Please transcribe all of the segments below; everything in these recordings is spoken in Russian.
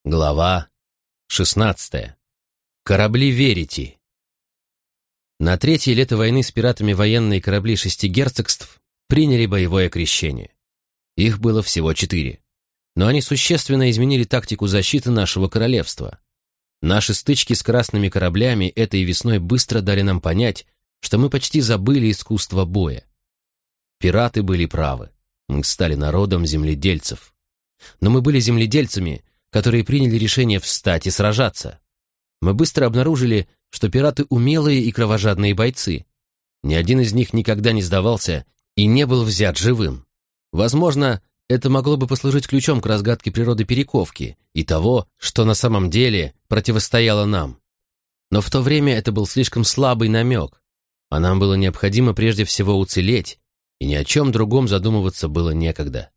Глава 16. Корабли Верити. На третье лето войны с пиратами военные корабли 6 герцогств приняли боевое крещение. Их было всего 4. Но они существенно изменили тактику защиты нашего королевства. Наши стычки с красными кораблями этой весной быстро дали нам понять, что мы почти забыли искусство боя. Пираты были правы. Мы стали народом земледельцев. Но мы были земледельцами, которые приняли решение встать и сражаться. Мы быстро обнаружили, что пираты умелые и кровожадные бойцы. Ни один из них никогда не сдавался и не был взят живым. Возможно, это могло бы послужить ключом к разгадке природы перековки и того, что на самом деле противостояло нам. Но в то время это был слишком слабый намек, а нам было необходимо прежде всего уцелеть, и ни о чем другом задумываться было некогда.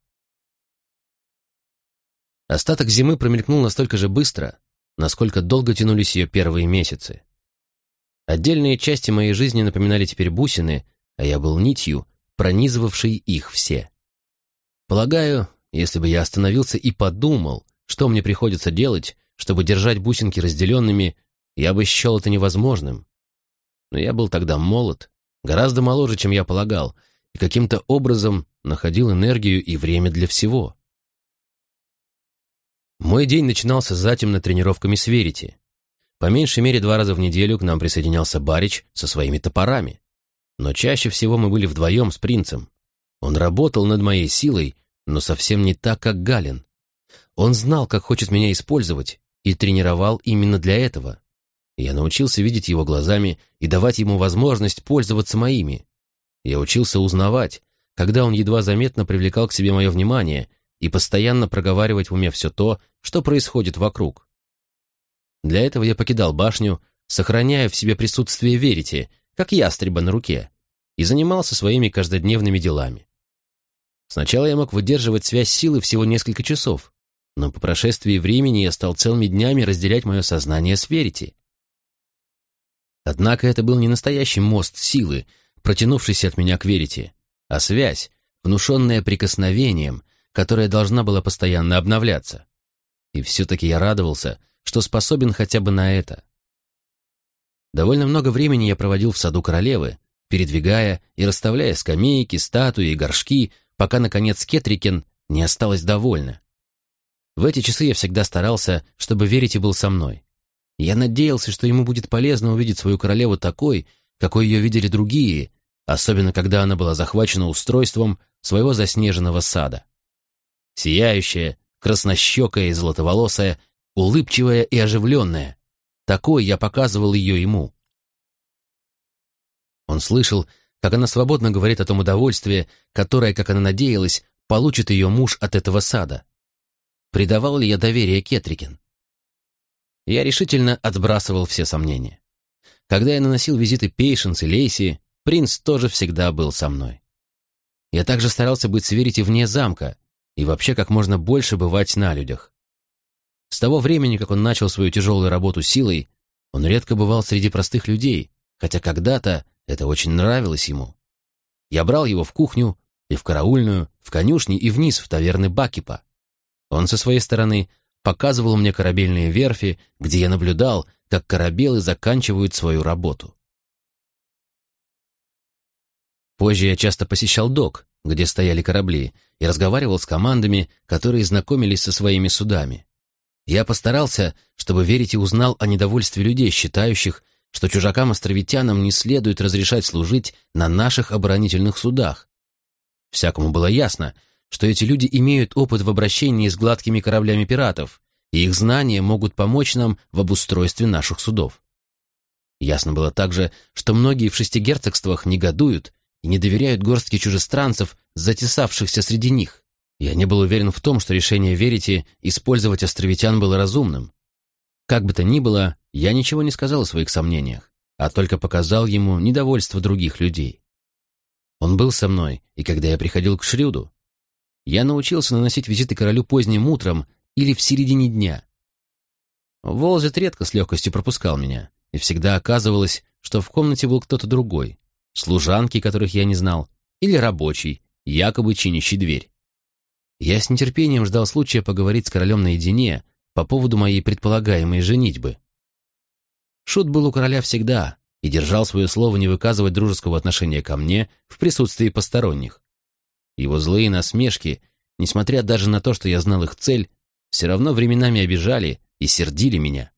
Остаток зимы промелькнул настолько же быстро, насколько долго тянулись ее первые месяцы. Отдельные части моей жизни напоминали теперь бусины, а я был нитью, пронизывавшей их все. Полагаю, если бы я остановился и подумал, что мне приходится делать, чтобы держать бусинки разделенными, я бы счел это невозможным. Но я был тогда молод, гораздо моложе, чем я полагал, и каким-то образом находил энергию и время для всего. Мой день начинался затемно тренировками с Верити. По меньшей мере 2 раза в неделю к нам присоединялся Барич со своими топорами. Но чаще всего мы были вдвоем с принцем. Он работал над моей силой, но совсем не так, как Гален. Он знал, как хочет меня использовать, и тренировал именно для этого. Я научился видеть его глазами и давать ему возможность пользоваться моими. Я учился узнавать, когда он едва заметно привлекал к себе мое внимание, и постоянно проговаривать в уме все то, что происходит вокруг. Для этого я покидал башню, сохраняя в себе присутствие Верити, как ястреба на руке, и занимался своими каждодневными делами. Сначала я мог выдерживать связь силы всего несколько часов, но по прошествии времени я стал целыми днями разделять мое сознание с Верити. Однако это был не настоящий мост силы, протянувшийся от меня к Верити, а связь, внушенная прикосновением, которая должна была постоянно обновляться. И все-таки я радовался, что способен хотя бы на это. Довольно много времени я проводил в саду королевы, передвигая и расставляя скамейки, статуи и горшки, пока, наконец, Кетрикен не осталась довольна. В эти часы я всегда старался, чтобы Верити был со мной. Я надеялся, что ему будет полезно увидеть свою королеву такой, какой ее видели другие, особенно когда она была захвачена устройством своего заснеженного сада. Сияющая, краснощекая и золотоволосая, улыбчивая и оживленная. Такой я показывал ее ему. Он слышал, как она свободно говорит о том удовольствии, которое, как она надеялась, получит ее муж от этого сада. Придавал ли я доверие Кетрикен? Я решительно отбрасывал все сомнения. Когда я наносил визиты Пейшенс и Лейси, принц тоже всегда был со мной. Я также старался быть с Верити вне замка, и вообще как можно больше бывать на людях. С того времени, как он начал свою тяжелую работу силой, он редко бывал среди простых людей, хотя когда-то это очень нравилось ему. Я брал его в кухню, и в караульную, в конюшни и вниз в таверны Бакипа. Он со своей стороны показывал мне корабельные верфи, где я наблюдал, как корабелы заканчивают свою работу. Позже я часто посещал док, где стояли корабли, и разговаривал с командами, которые знакомились со своими судами. Я постарался, чтобы Верити узнал о недовольстве людей, считающих, что чужакам-островитянам не следует разрешать служить на наших оборонительных судах. Всякому было ясно, что эти люди имеют опыт в обращении с гладкими кораблями пиратов, и их знания могут помочь нам в обустройстве наших судов. Ясно было также, что многие в 6 герцогствах негодуют и не доверяют горстке чужестранцев, затесавшихся среди них. Я не был уверен в том, что решение Верити использовать островитян было разумным. Как бы то ни было, я ничего не сказал о своих сомнениях, а только показал ему недовольство других людей. Он был со мной, и когда я приходил к Шрюду, я научился наносить визиты королю поздним утром или в середине дня. Волзет редко с легкостью пропускал меня, и всегда оказывалось, что в комнате был кто-то другой, служанки, которых я не знал, или рабочий, якобы чинящий дверь. Я с нетерпением ждал случая поговорить с королем наедине, по поводу моей предполагаемой женитьбы. Шут был у короля всегда и держал свое слово не выказывать дружеского отношения ко мне в присутствии посторонних. Его злые насмешки, несмотря даже на то, что я знал их цель, все равно временами обижали и сердили меня.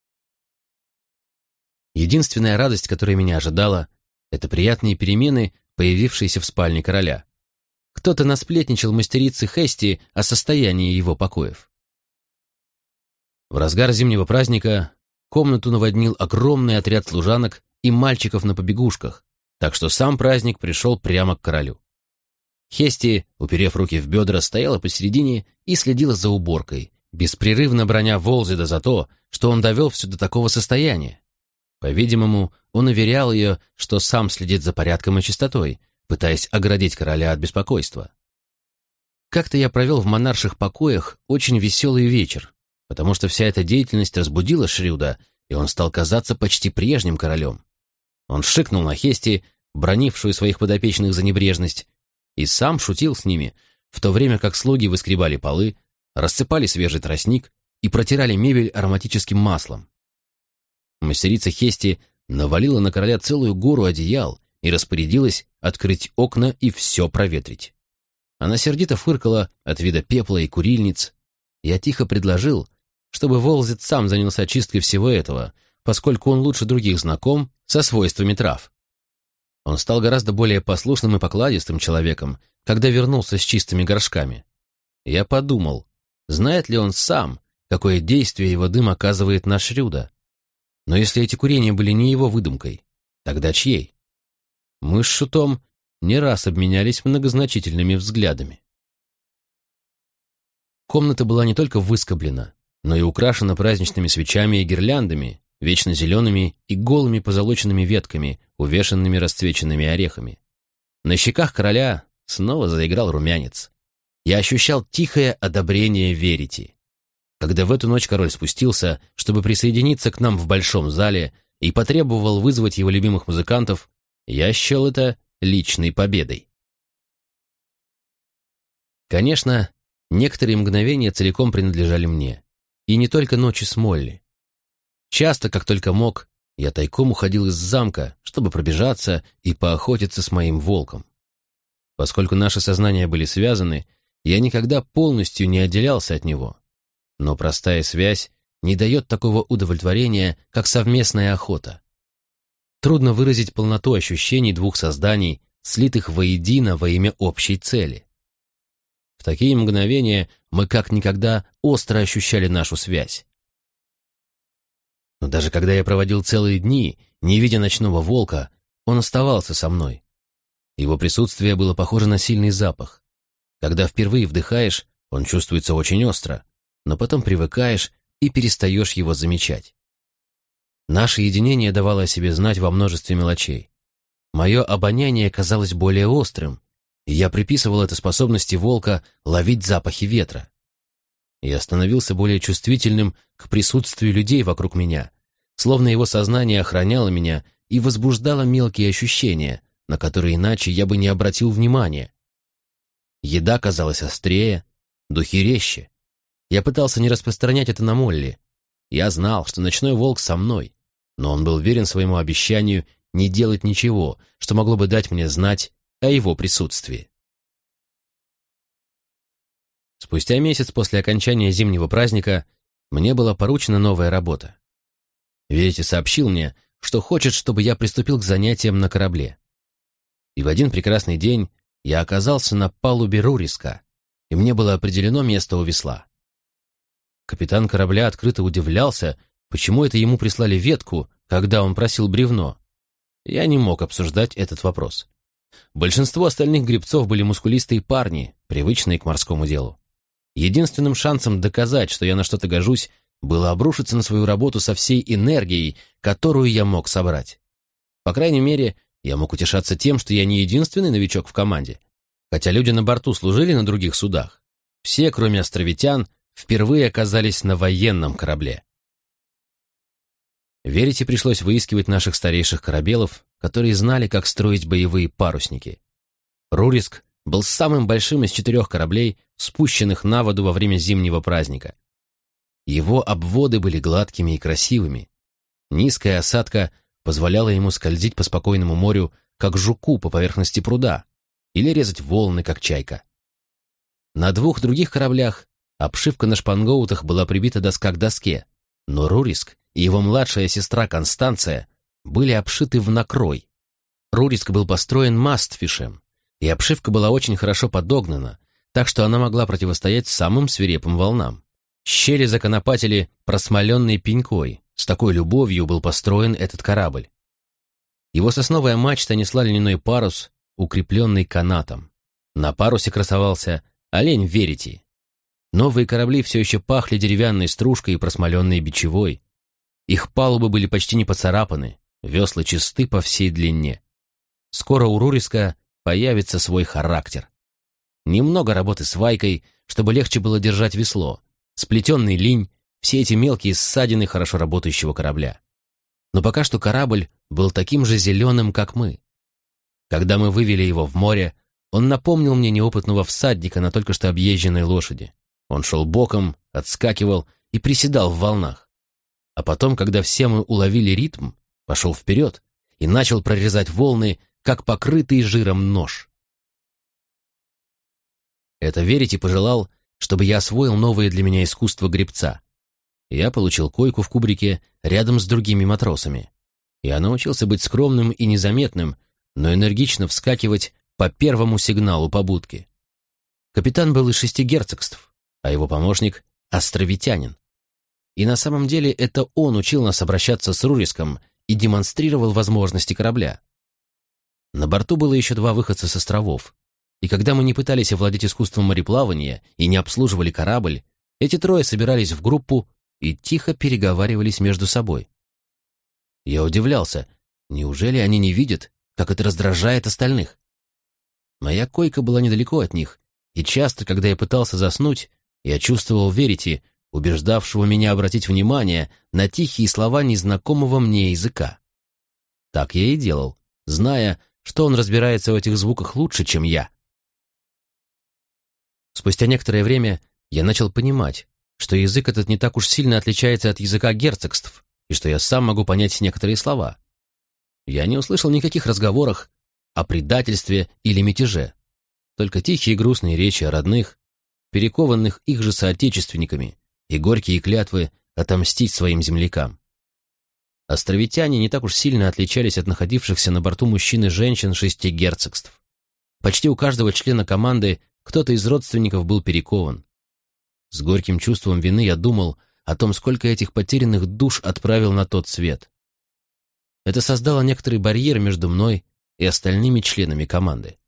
Единственная радость, которая меня ожидала, это приятные перемены, появившиеся в спальне короля. Кто-то насплетничал мастерице Хести о состоянии его покоев. В разгар зимнего праздника комнату наводнил огромный отряд служанок и мальчиков на побегушках, так что сам праздник пришел прямо к королю. Хести, уперев руки в бедра, стояла посередине и следила за уборкой, беспрерывно браня Волзида за то, что он довел все до такого состояния. По-видимому, он уверял ее, что сам следит за порядком и чистотой, пытаясь оградить короля от беспокойства. Как-то я провел в монарших покоях очень веселый вечер, потому что вся эта деятельность разбудила Шрюда, и он стал казаться почти прежним королем. Он шикнул на Хести, бранившую своих подопечных за небрежность, и сам шутил с ними, в то время как слуги выскребали полы, рассыпали свежий тростник и протирали мебель ароматическим маслом. Мастерица Хести навалила на короля целую гору одеял и распорядилась открыть окна и все проветрить. Она сердито фыркала от вида пепла и курильниц. Я тихо предложил, чтобы Волзит сам занялся чисткой всего этого, поскольку он лучше других знаком со свойствами трав. Он стал гораздо более послушным и покладистым человеком, когда вернулся с чистыми горшками. Я подумал, знает ли он сам, какое действие его дым оказывает на Шрюда. Но если эти курения были не его выдумкой, тогда чьей? Мы с Шутом не раз обменялись многозначительными взглядами. Комната была не только выскоблена, но и украшена праздничными свечами и гирляндами, вечно зелеными и голыми позолоченными ветками, увешанными расцвеченными орехами. На щеках короля снова заиграл румянец. Я ощущал тихое одобрение Верити. Когда в эту ночь король спустился, чтобы присоединиться к нам в большом зале и потребовал вызвать его любимых музыкантов, я счел это личной победой. Конечно, некоторые мгновения целиком принадлежали мне. И не только ночи с Молли. Часто, как только мог, я тайком уходил из замка, чтобы пробежаться и поохотиться с моим волком. Поскольку наши сознания были связаны, я никогда полностью не отделялся от него. Но простая связь не дает такого удовлетворения, как совместная охота. Трудно выразить полноту ощущений двух созданий, слитых воедино во имя общей цели. В такие мгновения мы как никогда остро ощущали нашу связь. Но даже когда я проводил целые дни, не видя ночного волка, он оставался со мной. Его присутствие было похоже на сильный запах. Когда впервые вдыхаешь, он чувствуется очень остро, но потом привыкаешь и перестаешь его замечать. Наше единение давало о себе знать во множестве мелочей. Мое обоняние казалось более острым, и я приписывал это способности волка ловить запахи ветра. Я становился более чувствительным к присутствию людей вокруг меня, словно его сознание охраняло меня и возбуждало мелкие ощущения, на которые иначе я бы не обратил внимания. Еда казалась острее, духи резче. Я пытался не распространять это на Молли. Я знал, что ночной волк со мной, но он был верен своему обещанию не делать ничего, что могло бы дать мне знать о его присутствии. Спустя месяц после окончания зимнего праздника мне была поручена новая работа. Верите сообщил мне, что хочет, чтобы я приступил к занятиям на корабле. И в один прекрасный день я оказался на палубе Руриска, и мне было определено место у весла. Капитан корабля открыто удивлялся, почему это ему прислали ветку, когда он просил бревно. Я не мог обсуждать этот вопрос. Большинство остальных гребцов были мускулистые парни, привычные к морскому делу. Единственным шансом доказать, что я на что-то гожусь, было обрушиться на свою работу со всей энергией, которую я мог собрать. По крайней мере, я мог утешаться тем, что я не единственный новичок в команде. Хотя люди на борту служили на других судах, все, кроме островитян, впервые оказались на военном корабле. Верите, пришлось выискивать наших старейших корабелов, которые знали, как строить боевые парусники. Руриск был самым большим из 4 кораблей, спущенных на воду во время зимнего праздника. Его обводы были гладкими и красивыми. Низкая осадка позволяла ему скользить по спокойному морю, как жуку по поверхности пруда, или резать волны, как чайка. На 2 других кораблях обшивка на шпангоутах была прибита доска к доске, но Руриск и его младшая сестра Констанция были обшиты в накрой. Руриск был построен мастфишем, и обшивка была очень хорошо подогнана, так что она могла противостоять самым свирепым волнам. Щели законопатили просмоленной пенькой, с такой любовью был построен этот корабль. Его сосновая мачта несла льняной парус, укрепленный канатом. На парусе красовался олень Верити. Новые корабли все еще пахли деревянной стружкой и просмоленной бичевой. Их палубы были почти не поцарапаны, весла чисты по всей длине. Скоро у Руриска появится свой характер. Немного работы с вайкой, чтобы легче было держать весло, сплетенный линь, все эти мелкие ссадины хорошо работающего корабля. Но пока что корабль был таким же зеленым, как мы. Когда мы вывели его в море, он напомнил мне неопытного всадника на только что объезженной лошади. Он шел боком, отскакивал и приседал в волнах. А потом, когда все мы уловили ритм, пошел вперед и начал прорезать волны, как покрытый жиром нож. Это Верити пожелал, чтобы я освоил новое для меня искусство гребца. Я получил койку в кубрике рядом с другими матросами. Я научился быть скромным и незаметным, но энергично вскакивать по первому сигналу побудки. Капитан был из 6 герцогств, а его помощник — островитянин. И на самом деле это он учил нас обращаться с Руриском и демонстрировал возможности корабля. На борту было еще 2 выходца с островов, и когда мы не пытались овладеть искусством мореплавания и не обслуживали корабль, эти 3 собирались в группу и тихо переговаривались между собой. Я удивлялся, неужели они не видят, как это раздражает остальных? Моя койка была недалеко от них, и часто, когда я пытался заснуть, я чувствовал Верити, убеждавшего меня обратить внимание на тихие слова незнакомого мне языка. Так я и делал, зная, что он разбирается в этих звуках лучше, чем я. Спустя некоторое время я начал понимать, что язык этот не так уж сильно отличается от языка герцогств, и что я сам могу понять некоторые слова. Я не услышал никаких разговоров о предательстве или мятеже, только тихие и грустные речи о родных, перекованных их же соотечественниками, и горькие клятвы отомстить своим землякам. Островитяне не так уж сильно отличались от находившихся на борту мужчин и женщин 6 герцогств. Почти у каждого члена команды кто-то из родственников был перекован. С горьким чувством вины я думал о том, сколько этих потерянных душ отправил на тот свет. Это создало некоторый барьер между мной и остальными членами команды.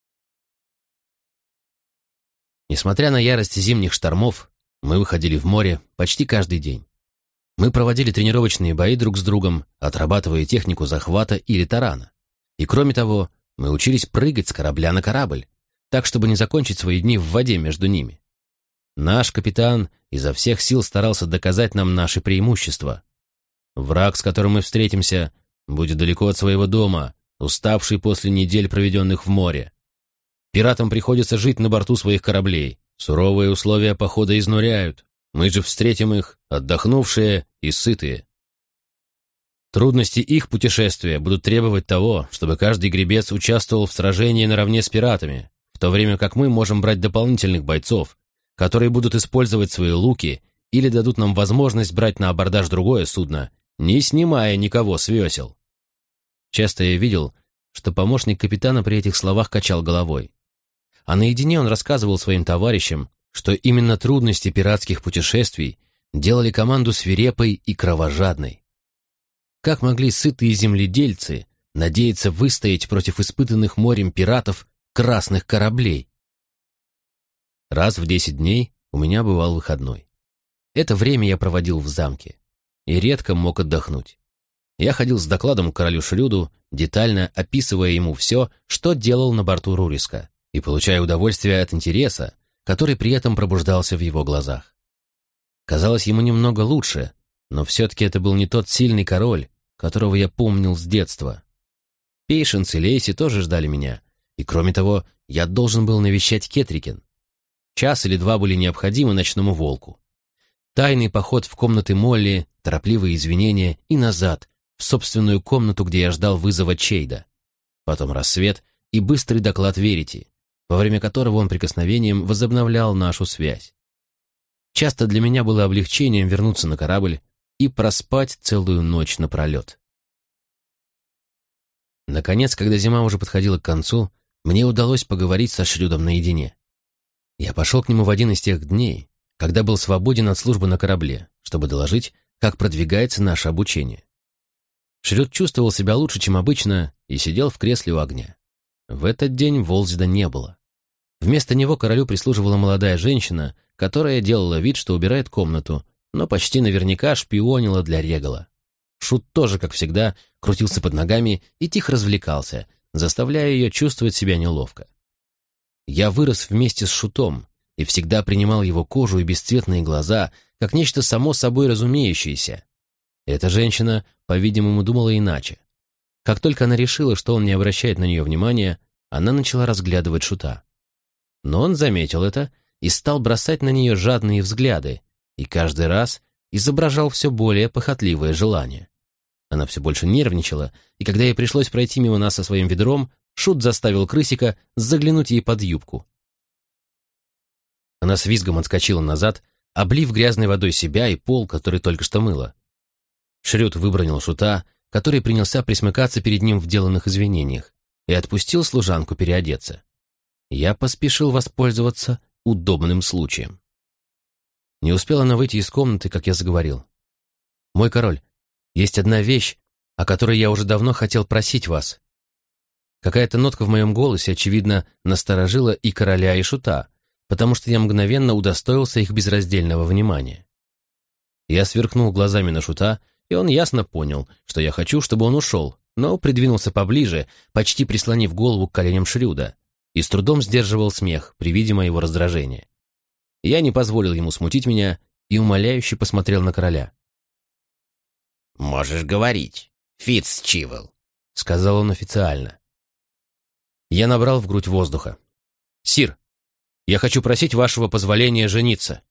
Несмотря на ярость зимних штормов, мы выходили в море почти каждый день. Мы проводили тренировочные бои друг с другом, отрабатывая технику захвата или тарана. И кроме того, мы учились прыгать с корабля на корабль, так, чтобы не закончить свои дни в воде между ними. Наш капитан изо всех сил старался доказать нам наши преимущества. Враг, с которым мы встретимся, будет далеко от своего дома, уставший после недель, проведенных в море. Пиратам приходится жить на борту своих кораблей. Суровые условия похода изнуряют. Мы же встретим их, отдохнувшие и сытые. Трудности их путешествия будут требовать того, чтобы каждый гребец участвовал в сражении наравне с пиратами, в то время как мы можем брать дополнительных бойцов, которые будут использовать свои луки или дадут нам возможность брать на абордаж другое судно, не снимая никого с весел. Часто я видел, что помощник капитана при этих словах качал головой. А наедине он рассказывал своим товарищам, что именно трудности пиратских путешествий делали команду свирепой и кровожадной. Как могли сытые земледельцы надеяться выстоять против испытанных морем пиратов красных кораблей? Раз в 10 дней у меня бывал выходной. Это время я проводил в замке и редко мог отдохнуть. Я ходил с докладом к королю Шрюду, детально описывая ему все, что делал на борту Руриска, и получая удовольствие от интереса, который при этом пробуждался в его глазах. Казалось, ему немного лучше, но все-таки это был не тот сильный король, которого я помнил с детства. Пейшенс и Лейси тоже ждали меня, и кроме того, я должен был навещать Кетрикен. 1 или 2 были необходимы ночному волку. Тайный поход в комнаты Молли, торопливые извинения и назад, в собственную комнату, где я ждал вызова Чейда. Потом рассвет и быстрый доклад Верити, во время которого он прикосновением возобновлял нашу связь. Часто для меня было облегчением вернуться на корабль и проспать целую ночь напролет. Наконец, когда зима уже подходила к концу, мне удалось поговорить со Шрюдом наедине. Я пошел к нему в один из тех дней, когда был свободен от службы на корабле, чтобы доложить, как продвигается наше обучение. Шрюд чувствовал себя лучше, чем обычно, и сидел в кресле у огня. В этот день Волзида не было. Вместо него королю прислуживала молодая женщина, которая делала вид, что убирает комнату, но почти наверняка шпионила для Регала. Шут тоже, как всегда, крутился под ногами и тихо развлекался, заставляя ее чувствовать себя неловко. Я вырос вместе с Шутом и всегда принимал его кожу и бесцветные глаза как нечто само собой разумеющееся. Эта женщина, по-видимому, думала иначе. Как только она решила, что он не обращает на нее внимания, она начала разглядывать Шута. Но он заметил это и стал бросать на нее жадные взгляды, и каждый раз изображал все более похотливое желание. Она все больше нервничала, и когда ей пришлось пройти мимо нас со своим ведром, Шут заставил крысика заглянуть ей под юбку. Она с визгом отскочила назад, облив грязной водой себя и пол, который только что мыла. Шрюд выбронил Шута, который принялся присмыкаться перед ним в деланных извинениях, и отпустил служанку переодеться. Я поспешил воспользоваться удобным случаем. Не успела она выйти из комнаты, как я заговорил. «Мой король, есть одна вещь, о которой я уже давно хотел просить вас». Какая-то нотка в моем голосе, очевидно, насторожила и короля, и Шута, потому что я мгновенно удостоился их безраздельного внимания. Я сверкнул глазами на Шута, и он ясно понял, что я хочу, чтобы он ушел, но придвинулся поближе, почти прислонив голову к коленям Шрюда, и с трудом сдерживал смех при виде моего раздражения. Я не позволил ему смутить меня и умоляюще посмотрел на короля. «Можешь говорить, Фитцчивелл», — сказал он официально. Я набрал в грудь воздуха. «Сир, я хочу просить вашего позволения жениться».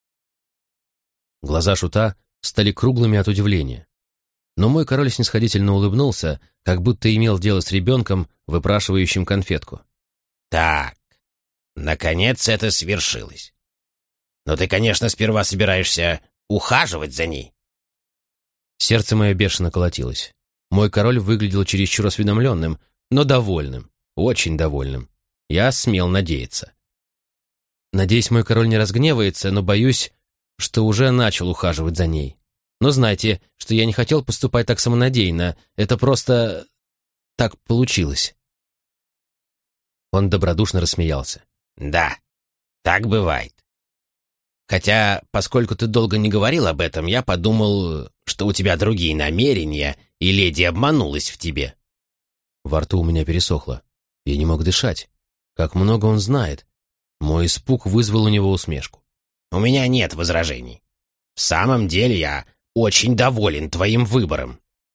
Глаза Шута стали круглыми от удивления. Но мой король снисходительно улыбнулся, как будто имел дело с ребенком, выпрашивающим конфетку. «Так, наконец это свершилось. Но ты, конечно, сперва собираешься ухаживать за ней». Сердце мое бешено колотилось. Мой король выглядел чересчур осведомленным, но довольным, очень довольным. Я смел надеяться. Надеюсь, мой король не разгневается, но боюсь, что уже начал ухаживать за ней. Но знайте, что я не хотел поступать так самонадеянно. Это просто так получилось. Он добродушно рассмеялся. «Да, так бывает. Хотя, поскольку ты долго не говорил об этом, я подумал, что у тебя другие намерения, и леди обманулась в тебе». Во рту у меня пересохло. Я не мог дышать. Как много он знает. Мой испуг вызвал у него усмешку. «У меня нет возражений. В самом деле я очень доволен твоим выбором».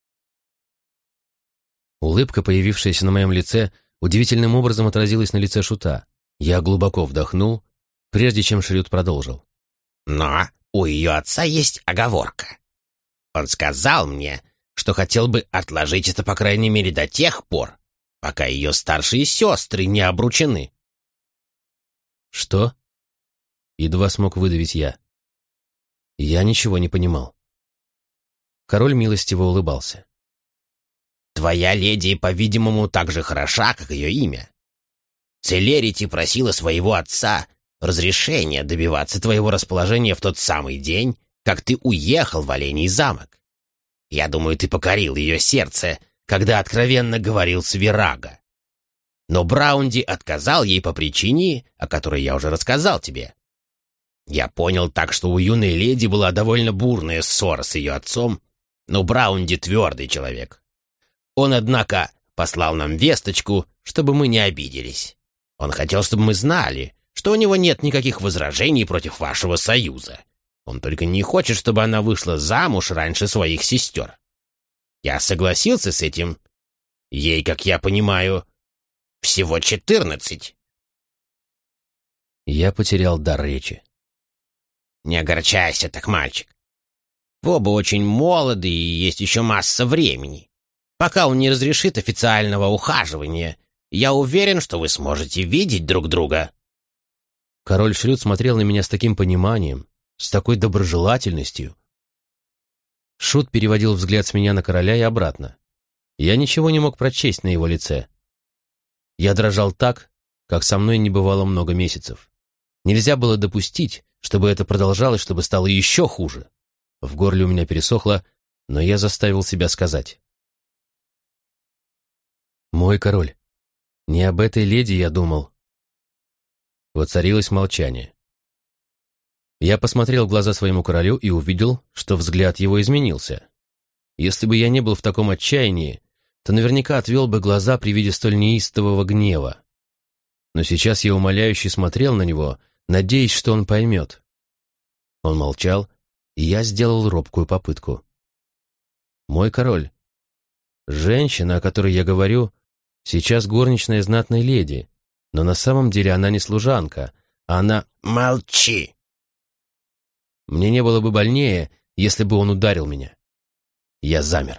Улыбка, появившаяся на моем лице, удивительным образом отразилась на лице Шута. Я глубоко вдохнул, прежде чем Шрюд продолжил. «Но у ее отца есть оговорка. Он сказал мне, что хотел бы отложить это, по крайней мере, до тех пор, пока ее старшие сестры не обручены». «Что?» — едва смог выдавить я. Я ничего не понимал. Король милостиво улыбался. «Твоя леди, по-видимому, так же хороша, как ее имя. Целерити просила своего отца разрешения добиваться твоего расположения в тот самый день, как ты уехал в Оленей замок. Я думаю, ты покорил ее сердце, когда откровенно говорил с Вирага. Но Браунди отказал ей по причине, о которой я уже рассказал тебе. Я понял так, что у юной леди была довольно бурная ссора с ее отцом, но Браунди твердый человек. Он, однако, послал нам весточку, чтобы мы не обиделись. Он хотел, чтобы мы знали, что у него нет никаких возражений против вашего союза. Он только не хочет, чтобы она вышла замуж раньше своих сестер. Я согласился с этим. Ей, как я понимаю, всего 14. Я потерял дар речи. Не огорчайся так, мальчик. Вы оба очень молоды, и есть еще масса времени. Пока он не разрешит официального ухаживания, я уверен, что вы сможете видеть друг друга». Король Шрюд смотрел на меня с таким пониманием, с такой доброжелательностью. Шут переводил взгляд с меня на короля и обратно. Я ничего не мог прочесть на его лице. Я дрожал так, как со мной не бывало много месяцев. Нельзя было допустить, чтобы это продолжалось, чтобы стало еще хуже. В горле у меня пересохло, но я заставил себя сказать: «Мой король, не об этой леди я думал». Воцарилось молчание. Я посмотрел в глаза своему королю и увидел, что взгляд его изменился. Если бы я не был в таком отчаянии, то наверняка отвел бы глаза при виде столь неистового гнева. Но сейчас я умоляюще смотрел на него, надеясь, что он поймет. Он молчал, и я сделал робкую попытку. «Мой король, женщина, о которой я говорю, сейчас горничная знатной леди, но на самом деле она не служанка, она...» «Молчи!» Мне не было бы больнее, если бы он ударил меня. Я замер.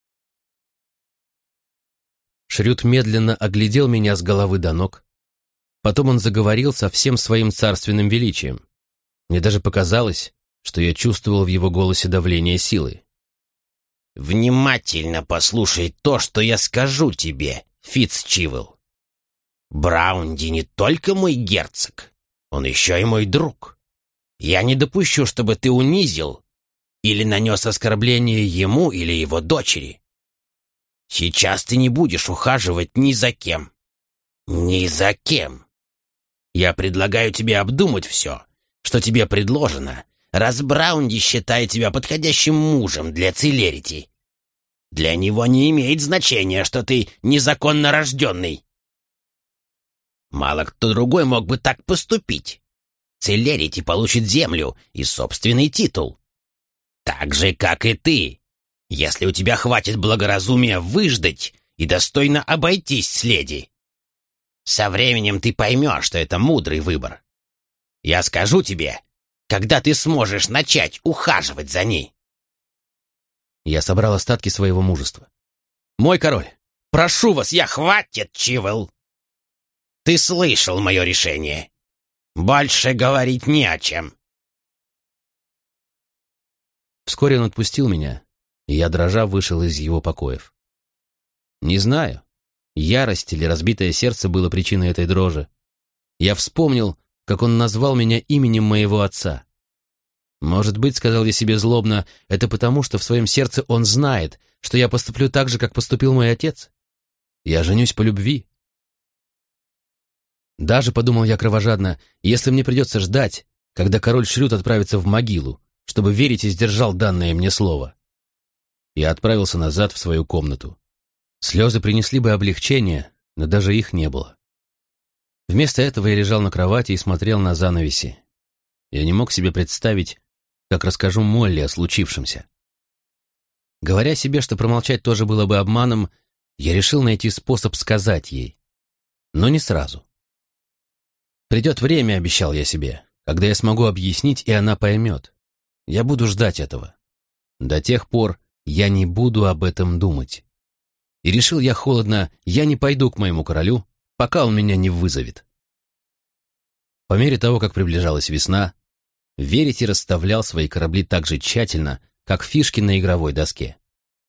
Шрюд медленно оглядел меня с головы до ног. Потом он заговорил со всем своим царственным величием. Мне даже показалось, что я чувствовал в его голосе давление силы. «Внимательно послушай то, что я скажу тебе, Фицчивелл. Браунди не только мой герцог, он еще и мой друг. Я не допущу, чтобы ты унизил или нанес оскорбление ему или его дочери. Сейчас ты не будешь ухаживать ни за кем. Ни за кем. Я предлагаю тебе обдумать все, что тебе предложено, раз Браунди считает тебя подходящим мужем для Целерити. Для него не имеет значения, что ты незаконно рожденный. Мало кто другой мог бы так поступить. Целерити получит землю и собственный титул. Так же, как и ты, если у тебя хватит благоразумия выждать и достойно обойтись с леди. Со временем ты поймешь, что это мудрый выбор. Я скажу тебе, когда ты сможешь начать ухаживать за ней». Я собрал остатки своего мужества. «Мой король, прошу вас, я...» «Хватит, Чивел! Ты слышал мое решение. Больше говорить не о чем». Вскоре он отпустил меня, и я, дрожа, вышел из его покоев. Не знаю, ярость или разбитое сердце было причиной этой дрожи. Я вспомнил, как он назвал меня именем моего отца. Может быть, сказал я себе злобно, это потому, что в своем сердце он знает, что я поступлю так же, как поступил мой отец. Я женюсь по любви. Даже, подумал я кровожадно, если мне придется ждать, когда король Шрюд отправится в могилу, чтобы верить и сдержал данное мне слово. Я отправился назад в свою комнату. Слезы принесли бы облегчение, но даже их не было. Вместо этого я лежал на кровати и смотрел на занавеси. Я не мог себе представить, как расскажу Молли о случившемся. Говоря себе, что промолчать тоже было бы обманом, я решил найти способ сказать ей. Но не сразу. Придет время, обещал я себе, когда я смогу объяснить, и она поймет. Я буду ждать этого. До тех пор я не буду об этом думать. И решил я холодно, я не пойду к моему королю, пока он меня не вызовет. По мере того, как приближалась весна, Верити расставлял свои корабли так же тщательно, как фишки на игровой доске.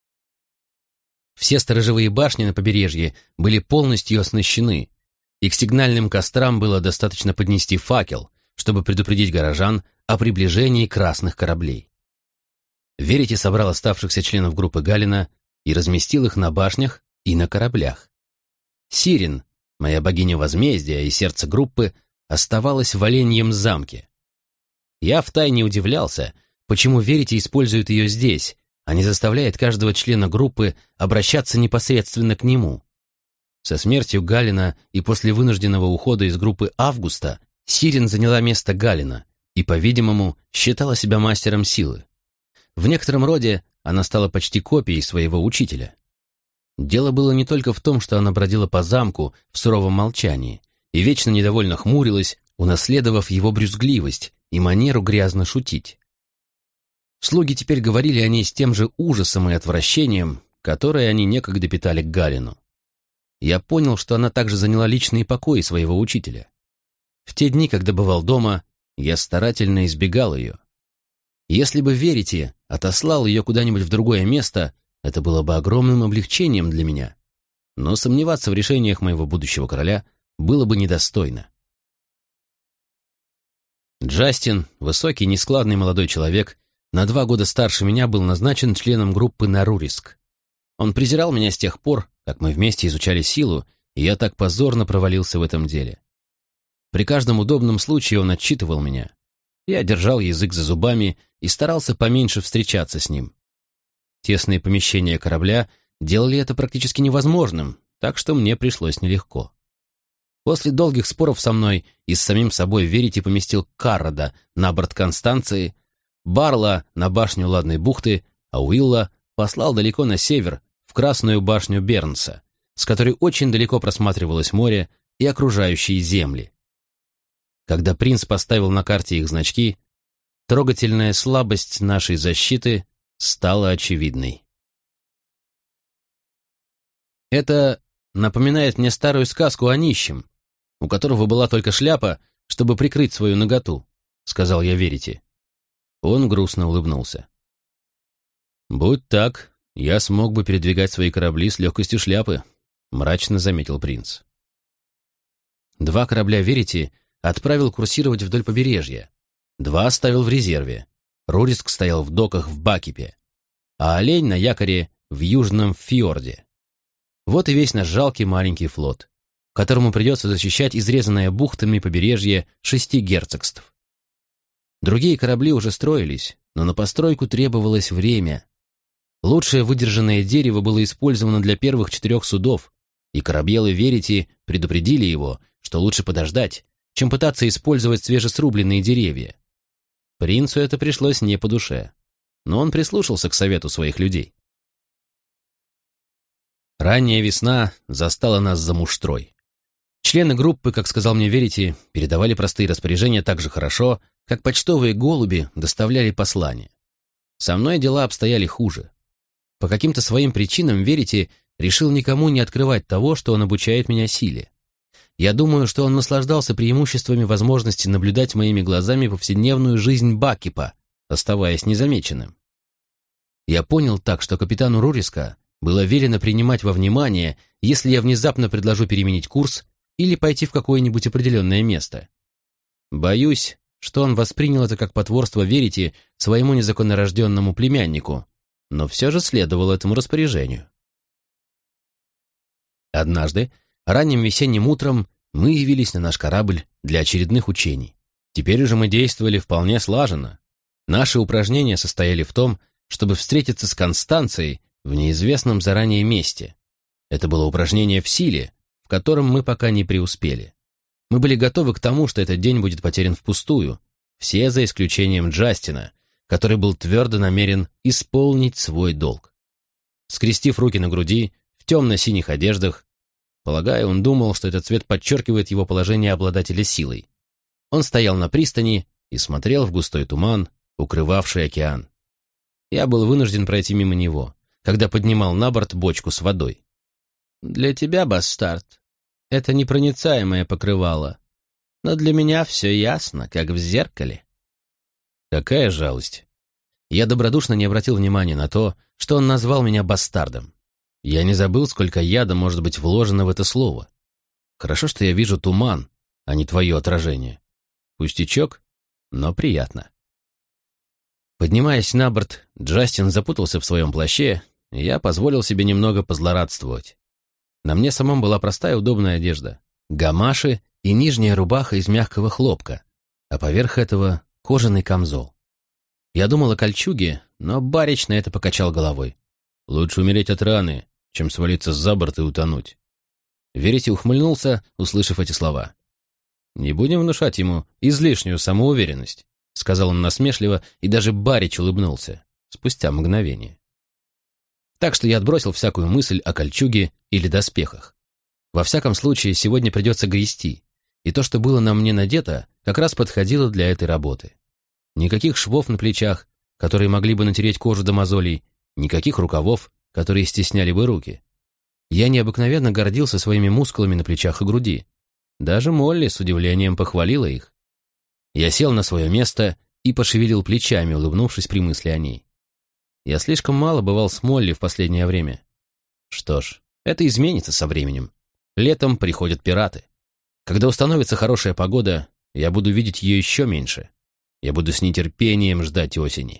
Все сторожевые башни на побережье были полностью оснащены, и к сигнальным кострам было достаточно поднести факел, чтобы предупредить горожан о приближении красных кораблей. Верити собрал оставшихся членов группы Галина и разместил их на башнях и на кораблях. Сирин, моя богиня возмездия и сердце группы, оставалась в Оленьем замке. Я втайне удивлялся, почему Верити использует ее здесь, а не заставляет каждого члена группы обращаться непосредственно к нему. Со смертью Галина и после вынужденного ухода из группы Августа Сирин заняла место Галина и, по-видимому, считала себя мастером силы. В некотором роде она стала почти копией своего учителя. Дело было не только в том, что она бродила по замку в суровом молчании и вечно недовольно хмурилась, унаследовав его брюзгливость и манеру грязно шутить. Слуги теперь говорили о ней с тем же ужасом и отвращением, которое они некогда питали к Галину. Я понял, что она также заняла личные покои своего учителя. В те дни, когда бывал дома, я старательно избегал ее. Если бы, верите, отослал ее куда-нибудь в другое место, это было бы огромным облегчением для меня. Но сомневаться в решениях моего будущего короля было бы недостойно. Джастин, высокий, нескладный молодой человек, на 2 года старше меня, был назначен членом группы на Руриск. Он презирал меня с тех пор, как мы вместе изучали силу, и я так позорно провалился в этом деле. При каждом удобном случае он отчитывал меня. Я держал язык за зубами и старался поменьше встречаться с ним. Тесные помещения корабля делали это практически невозможным, так что мне пришлось нелегко. После долгих споров со мной и с самим собой Верити поместил Каррода на борт Констанции, Барла на башню Ладной бухты, а Уилла послал далеко на север, в Красную башню Бернса, с которой очень далеко просматривалось море и окружающие земли. Когда принц поставил на карте их значки, трогательная слабость нашей защиты стала очевидной. Это напоминает мне старую сказку о нищем, у которого была только шляпа, чтобы прикрыть свою наготу, сказал я Верити. Он грустно улыбнулся. «Будь так, я смог бы передвигать свои корабли с легкостью шляпы», мрачно заметил принц. 2 корабля Верити отправил курсировать вдоль побережья, 2 оставил в резерве. Руриск стоял в доках в Бакипе, а Олень на якоре в Южном фьорде. Вот и весь наш жалкий маленький флот, которому придется защищать изрезанное бухтами побережье 6 герцогств. Другие корабли уже строились, но на постройку требовалось время. Лучшее выдержанное дерево было использовано для первых 4 судов, и корабьелы Верити предупредили его, что лучше подождать, чем пытаться использовать свежесрубленные деревья. Принцу это пришлось не по душе, но он прислушался к совету своих людей. Ранняя весна застала нас за муштрой. Члены группы, как сказал мне Верити, передавали простые распоряжения так же хорошо, как почтовые голуби доставляли послания. Со мной дела обстояли хуже. По каким-то своим причинам Верити решил никому не открывать того, что он обучает меня силе. Я думаю, что он наслаждался преимуществами возможности наблюдать моими глазами повседневную жизнь Бакипа, оставаясь незамеченным. Я понял так, что капитану Руриска было велено принимать во внимание, если я внезапно предложу переменить курс или пойти в какое-нибудь определенное место. Боюсь, что он воспринял это как потворство Верити своему незаконнорожденному племяннику, но все же следовал этому распоряжению. Однажды, ранним весенним утром, мы явились на наш корабль для очередных учений. Теперь уже мы действовали вполне слаженно. Наши упражнения состояли в том, чтобы встретиться с Констанцией в неизвестном заранее месте. Это было упражнение в силе, в котором мы пока не преуспели. Мы были готовы к тому, что этот день будет потерян впустую, все за исключением Джастина, который был твердо намерен исполнить свой долг. Скрестив руки на груди, в темно-синих одеждах, полагаю, он думал, что этот цвет подчеркивает его положение обладателя силой. Он стоял на пристани и смотрел в густой туман, укрывавший океан. Я был вынужден пройти мимо него, когда поднимал на борт бочку с водой. «Для тебя, бастард, это непроницаемое покрывало, но для меня все ясно, как в зеркале». Какая жалость. Я добродушно не обратил внимания на то, что он назвал меня бастардом. Я не забыл, сколько яда может быть вложено в это слово. Хорошо, что я вижу туман, а не твое отражение. Пустячок, но приятно. Поднимаясь на борт, Джастин запутался в своем плаще, и я позволил себе немного позлорадствовать. На мне самом была простая удобная одежда, гамаши и нижняя рубаха из мягкого хлопка, а поверх этого кожаный камзол. Я думал о кольчуге, но барич на это покачал головой. Лучше умереть от раны, чем свалиться за борт и утонуть. Верити ухмыльнулся, услышав эти слова. «Не будем внушать ему излишнюю самоуверенность», — сказал он насмешливо, и даже барич улыбнулся, спустя мгновение. Так что я отбросил всякую мысль о кольчуге или доспехах. Во всяком случае, сегодня придется грести, и то, что было на мне надето, как раз подходило для этой работы. Никаких швов на плечах, которые могли бы натереть кожу до мозолей, никаких рукавов, которые стесняли бы руки. Я необыкновенно гордился своими мускулами на плечах и груди. Даже Молли с удивлением похвалила их. Я сел на свое место и пошевелил плечами, улыбнувшись при мысли о ней. Я слишком мало бывал с Молли в последнее время. Что ж, это изменится со временем. Летом приходят пираты. Когда установится хорошая погода, я буду видеть ее еще меньше. Я буду с нетерпением ждать осени.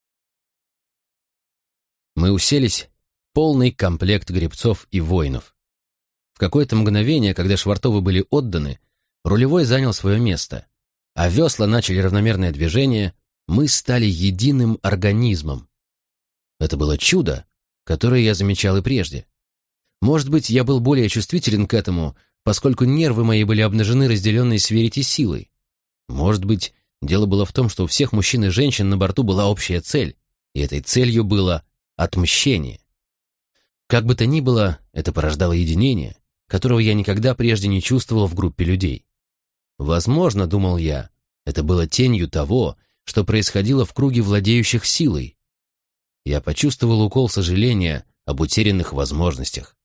Мы уселись, полный комплект гребцов и воинов. В какое-то мгновение, когда швартовы были отданы, рулевой занял свое место, а весла начали равномерное движение, мы стали единым организмом. Это было чудо, которое я замечал и прежде. Может быть, я был более чувствителен к этому, поскольку нервы мои были обнажены разделенной с Верити силой. Может быть, дело было в том, что у всех мужчин и женщин на борту была общая цель, и этой целью было отмщение. Как бы то ни было, это порождало единение, которого я никогда прежде не чувствовал в группе людей. Возможно, думал я, это было тенью того, что происходило в круге владеющих силой. Я почувствовал укол сожаления об утерянных возможностях.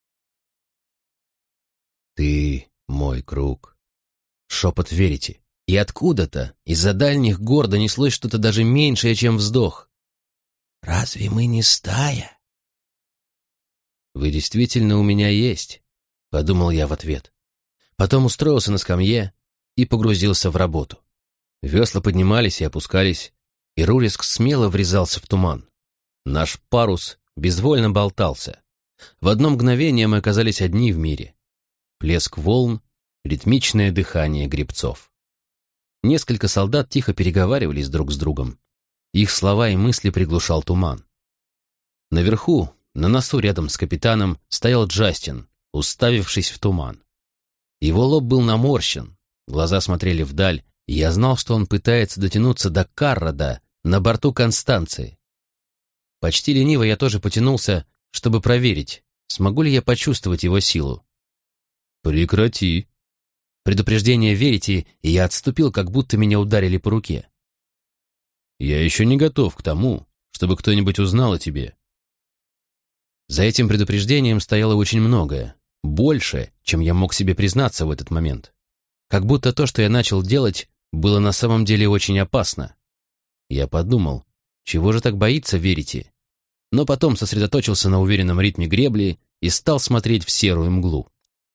«Ты мой круг», — шепот Верити, и откуда-то из-за дальних гор донеслось что-то даже меньшее, чем вздох. «Разве мы не стая?» «Вы действительно у меня есть», — подумал я в ответ. Потом устроился на скамье и погрузился в работу. Весла поднимались и опускались, и Руриск смело врезался в туман. Наш парус безвольно болтался. В одно мгновение мы оказались одни в мире. Плеск волн, ритмичное дыхание гребцов. Несколько солдат тихо переговаривались друг с другом. Их слова и мысли приглушал туман. Наверху, на носу рядом с капитаном, стоял Джастин, уставившись в туман. Его лоб был наморщен, глаза смотрели вдаль, и я знал, что он пытается дотянуться до Каррода на борту Констанции. Почти лениво я тоже потянулся, чтобы проверить, смогу ли я почувствовать его силу. «Прекрати!» Предупреждение Верити, и я отступил, как будто меня ударили по руке. «Я еще не готов к тому, чтобы кто-нибудь узнал о тебе». За этим предупреждением стояло очень многое, больше, чем я мог себе признаться в этот момент. Как будто то, что я начал делать, было на самом деле очень опасно. Я подумал, чего же так боится Верити? Но потом сосредоточился на уверенном ритме гребли и стал смотреть в серую мглу.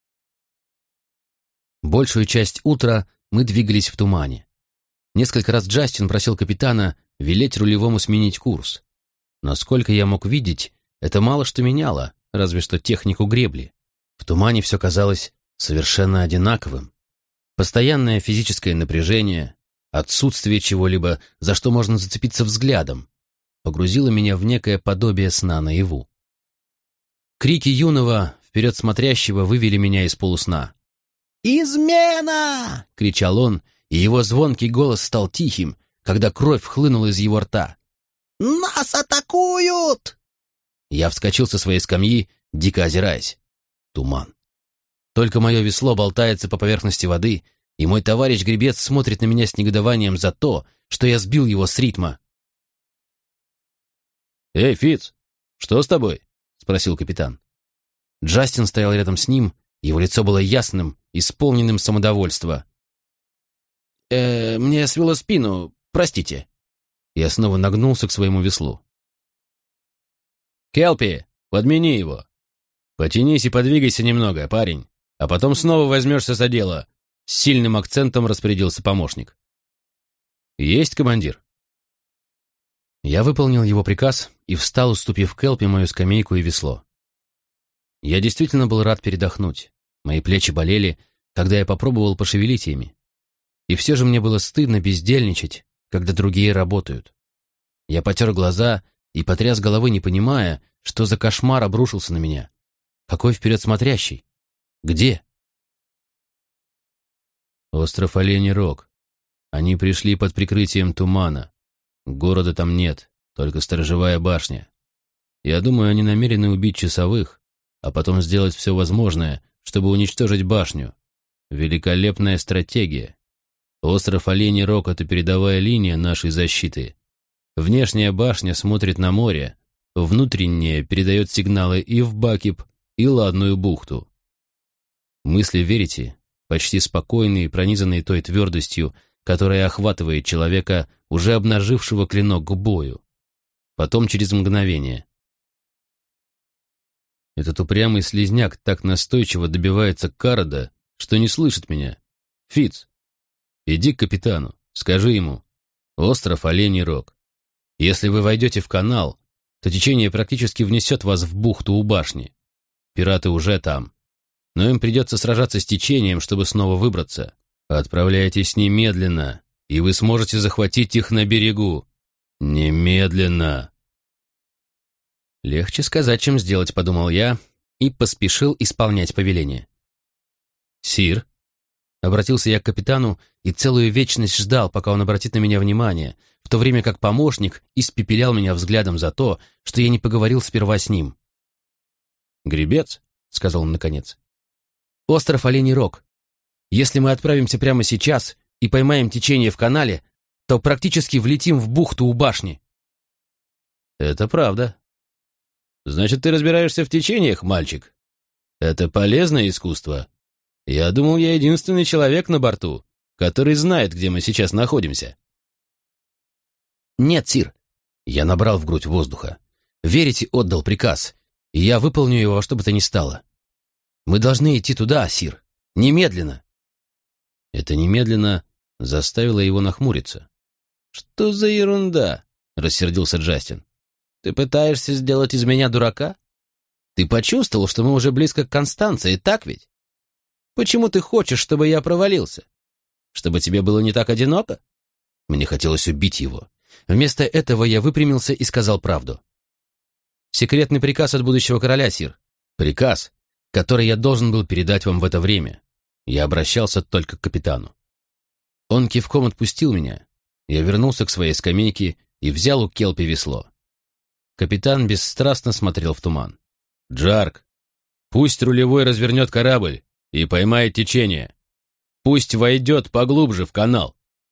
Большую часть утра мы двигались в тумане. Несколько раз Джастин просил капитана велеть рулевому сменить курс. Насколько я мог видеть, это мало что меняло, разве что технику гребли. В тумане все казалось совершенно одинаковым. Постоянное физическое напряжение, отсутствие чего-либо, за что можно зацепиться взглядом, погрузило меня в некое подобие сна наяву. Крики юного, вперед смотрящего, вывели меня из полусна. «Измена!» — кричал он, и его звонкий голос стал тихим, когда кровь хлынула из его рта. «Нас атакуют!» Я вскочил со своей скамьи, дико озираясь. Туман. Только мое весло болтается по поверхности воды, и мой товарищ-гребец смотрит на меня с негодованием за то, что я сбил его с ритма. «Эй, Фитц, что с тобой?» — спросил капитан. Джастин стоял рядом с ним, его лицо было ясным, исполненным самодовольства. Мне свело спину, простите». Я снова нагнулся к своему веслу. «Келпи, подмени его. Потянись и подвигайся немного, парень, а потом снова возьмешься за дело», — с сильным акцентом распорядился помощник. «Есть, командир». Я выполнил его приказ и встал, уступив Келпи мою скамейку и весло. Я действительно был рад передохнуть. Мои плечи болели, когда я попробовал пошевелить ими. И все же мне было стыдно бездельничать, когда другие работают. Я потер глаза и потряс головой, не понимая, что за кошмар обрушился на меня. Какой вперед смотрящий? Где? Остров Оленей Рог. Они пришли под прикрытием тумана. Города там нет, только сторожевая башня. Я думаю, они намерены убить часовых, а потом сделать все возможное, чтобы уничтожить башню. Великолепная стратегия. Остров Оленей Рог — это передовая линия нашей защиты. Внешняя башня смотрит на море, внутренняя передает сигналы и в Бакип, и Ладную бухту. Мысли верите, почти спокойные, пронизанные той твердостью, которая охватывает человека, уже обнажившего клинок к бою. Потом через мгновение. Этот упрямый слизняк так настойчиво добивается Карода, что не слышит меня. Фиц, иди к капитану, скажи ему. Остров Оленей Рог. Если вы войдете в канал, то течение практически внесет вас в бухту у башни. Пираты уже там. Но им придется сражаться с течением, чтобы снова выбраться. Отправляйтесь немедленно, и вы сможете захватить их на берегу. Немедленно. Легче сказать, чем сделать, подумал я, и поспешил исполнять повеление. «Сир», — обратился я к капитану и целую вечность ждал, пока он обратит на меня внимание, в то время как помощник испепелял меня взглядом за то, что я не поговорил сперва с ним. «Гребец», — сказал он наконец. «Остров Оленей Рог. Если мы отправимся прямо сейчас и поймаем течение в канале, то практически влетим в бухту у башни». «Это правда. Значит, ты разбираешься в течениях, мальчик? Это полезное искусство. Я думал, я единственный человек на борту, который знает, где мы сейчас находимся». «Нет, сир». Я набрал в грудь воздуха. Верите отдал приказ, и я выполню его во что бы то ни стало. Мы должны идти туда, сир. Немедленно. Это немедленно заставило его нахмуриться. «Что за ерунда?» — рассердился Джастин. «Ты пытаешься сделать из меня дурака? Ты почувствовал, что мы уже близко к Констанции, так ведь? Почему ты хочешь, чтобы я провалился? Чтобы тебе было не так одиноко?» Мне хотелось убить его. Вместо этого я выпрямился и сказал правду. «Секретный приказ от будущего короля, сир. Приказ, который я должен был передать вам в это время. Я обращался только к капитану». Он кивком отпустил меня. Я вернулся к своей скамейке и взял у Келпи весло. Капитан бесстрастно смотрел в туман. «Джарк, пусть рулевой развернет корабль и поймает течение. Пусть войдет поглубже в канал».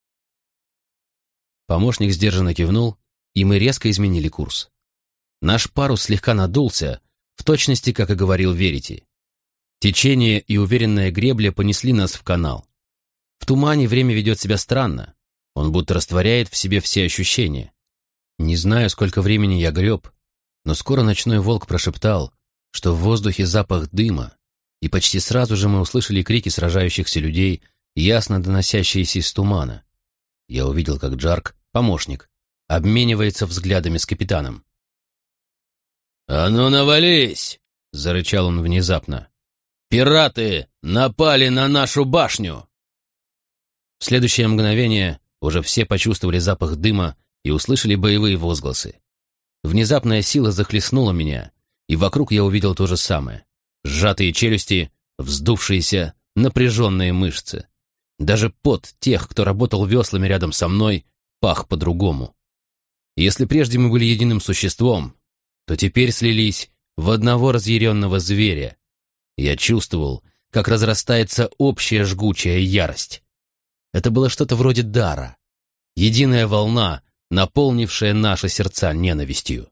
Помощник сдержанно кивнул, и мы резко изменили курс. Наш парус слегка надулся, в точности, как и говорил Верити. Течение и уверенная гребля понесли нас в канал. В тумане время ведет себя странно. Он будто растворяет в себе все ощущения. Не знаю, сколько времени я греб, но скоро ночной волк прошептал, что в воздухе запах дыма, и почти сразу же мы услышали крики сражающихся людей, ясно доносящиеся из тумана. Я увидел, как Джарк, помощник, обменивается взглядами с капитаном. «А ну навались!» — зарычал он внезапно. «Пираты напали на нашу башню!» В следующее мгновение уже все почувствовали запах дыма и услышали боевые возгласы. Внезапная сила захлестнула меня, и вокруг я увидел то же самое. Сжатые челюсти, вздувшиеся, напряженные мышцы. Даже пот тех, кто работал веслами рядом со мной, пах по-другому. Если прежде мы были единым существом, то теперь слились в одного разъяренного зверя. Я чувствовал, как разрастается общая жгучая ярость. Это было что-то вроде дара, единая волна, наполнившая наши сердца ненавистью.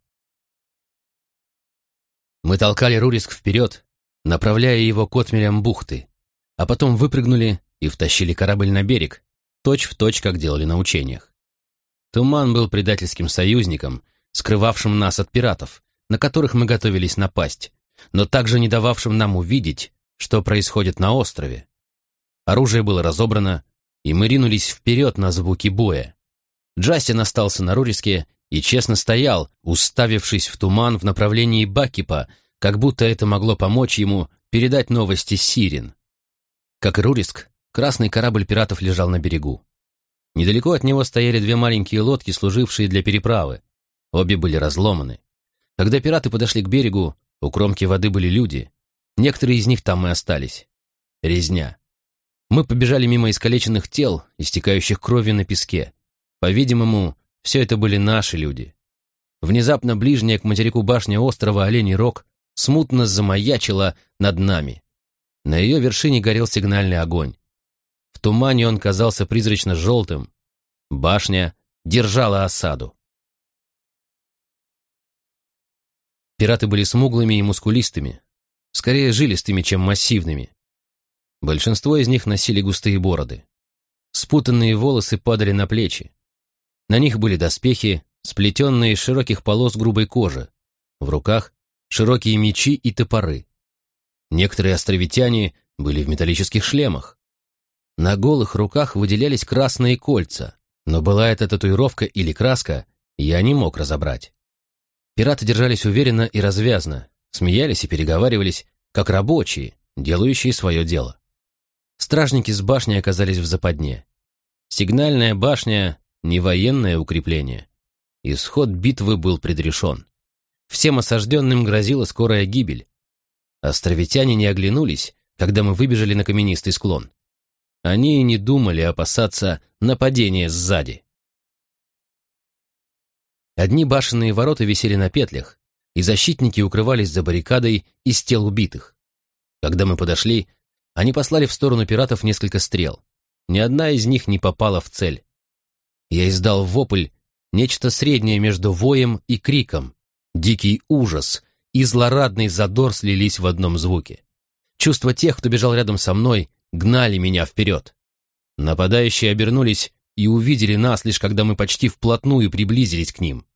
Мы толкали Руриск вперед, направляя его к отмелям бухты, а потом выпрыгнули и втащили корабль на берег, точь-в-точь, как делали на учениях. Туман был предательским союзником, скрывавшим нас от пиратов, на которых мы готовились напасть, но также не дававшим нам увидеть, что происходит на острове. Оружие было разобрано, и мы ринулись вперед на звуки боя. Джастин остался на Руриске и честно стоял, уставившись в туман в направлении Бакипа, как будто это могло помочь ему передать новости Сирин. Как и Руриск, красный корабль пиратов лежал на берегу. Недалеко от него стояли две маленькие лодки, служившие для переправы. Обе были разломаны. Когда пираты подошли к берегу, у кромки воды были люди. Некоторые из них там и остались. Резня. Мы побежали мимо искалеченных тел, истекающих кровью на песке. По-видимому, все это были наши люди. Внезапно ближняя к материку башня острова Оленей Рог смутно замаячила над нами. На ее вершине горел сигнальный огонь. В тумане он казался призрачно-желтым. Башня держала осаду. Пираты были смуглыми и мускулистыми, скорее жилистыми, чем массивными. Большинство из них носили густые бороды. Спутанные волосы падали на плечи. На них были доспехи, сплетенные из широких полос грубой кожи. В руках широкие мечи и топоры. Некоторые островитяне были в металлических шлемах. На голых руках выделялись красные кольца, но была это татуировка или краска, я не мог разобрать. Пираты держались уверенно и развязно, смеялись и переговаривались, как рабочие, делающие свое дело. Стражники с башни оказались в западне. Сигнальная башня — не военное укрепление. Исход битвы был предрешен. Всем осажденным грозила скорая гибель. Островитяне не оглянулись, когда мы выбежали на каменистый склон. Они и не думали опасаться нападения сзади. Одни башенные ворота висели на петлях, и защитники укрывались за баррикадой из тел убитых. Когда мы подошли, они послали в сторону пиратов несколько стрел. Ни одна из них не попала в цель. Я издал вопль, нечто среднее между воем и криком. Дикий ужас и злорадный задор слились в одном звуке. Чувства тех, кто бежал рядом со мной, гнали меня вперед. Нападающие обернулись и увидели нас, лишь когда мы почти вплотную приблизились к ним.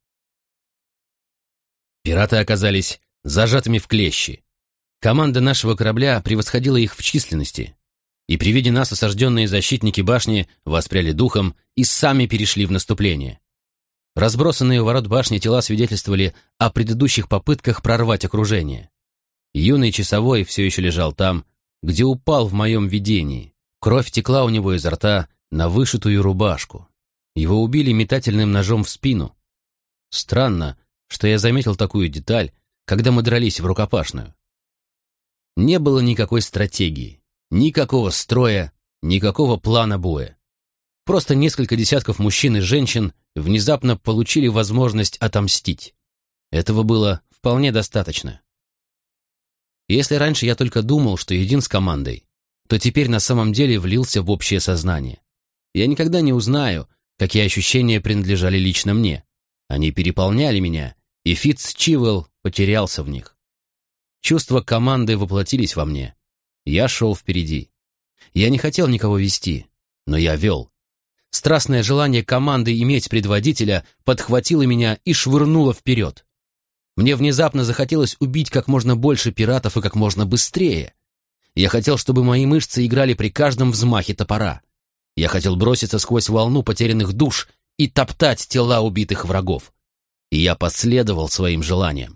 Пираты оказались зажатыми в клещи. Команда нашего корабля превосходила их в численности, и при виде нас осажденные защитники башни воспряли духом и сами перешли в наступление. Разбросанные у ворот башни тела свидетельствовали о предыдущих попытках прорвать окружение. Юный часовой все еще лежал там, где упал в моем видении. Кровь текла у него изо рта на вышитую рубашку. Его убили метательным ножом в спину. Странно, что я заметил такую деталь, когда мы дрались в рукопашную. Не было никакой стратегии, никакого строя, никакого плана боя. Просто несколько десятков мужчин и женщин внезапно получили возможность отомстить. Этого было вполне достаточно. Если раньше я только думал, что един с командой, то теперь на самом деле влился в общее сознание. Я никогда не узнаю, какие ощущения принадлежали лично мне. Они переполняли меня, и Фитцчивелл потерялся в них. Чувства команды воплотились во мне. Я шел впереди. Я не хотел никого вести, но я вел. Страстное желание команды иметь предводителя подхватило меня и швырнуло вперед. Мне внезапно захотелось убить как можно больше пиратов и как можно быстрее. Я хотел, чтобы мои мышцы играли при каждом взмахе топора. Я хотел броситься сквозь волну потерянных душ и топтать тела убитых врагов. И я последовал своим желаниям.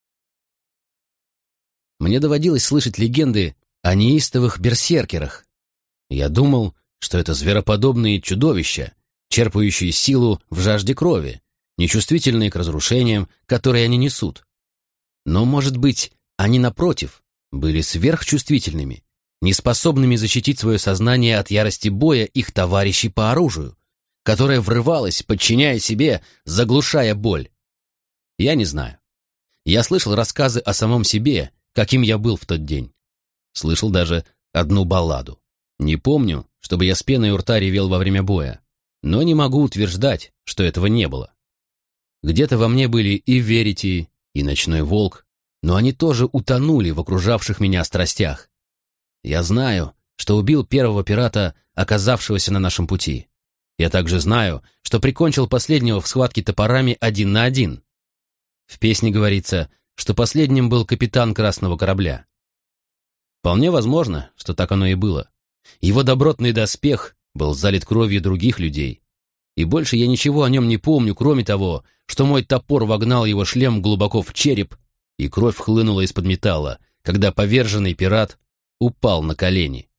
Мне доводилось слышать легенды о неистовых берсеркерах. Я думал, что это звероподобные чудовища, черпающие силу в жажде крови, нечувствительные к разрушениям, которые они несут. Но, может быть, они, напротив, были сверхчувствительными, неспособными защитить свое сознание от ярости боя их товарищей по оружию, которая врывалась, подчиняя себе, заглушая боль. Я не знаю. Я слышал рассказы о самом себе, каким я был в тот день. Слышал даже одну балладу. Не помню, чтобы я с пеной у рта ревел во время боя, но не могу утверждать, что этого не было. Где-то во мне были и Верити, и Ночной Волк, но они тоже утонули в окружавших меня страстях. Я знаю, что убил первого пирата, оказавшегося на нашем пути. Я также знаю, что прикончил последнего в схватке топорами 1 на 1. В песне говорится, что последним был капитан красного корабля. Вполне возможно, что так оно и было. Его добротный доспех был залит кровью других людей. И больше я ничего о нем не помню, кроме того, что мой топор вогнал его шлем глубоко в череп, и кровь хлынула из-под металла, когда поверженный пират упал на колени.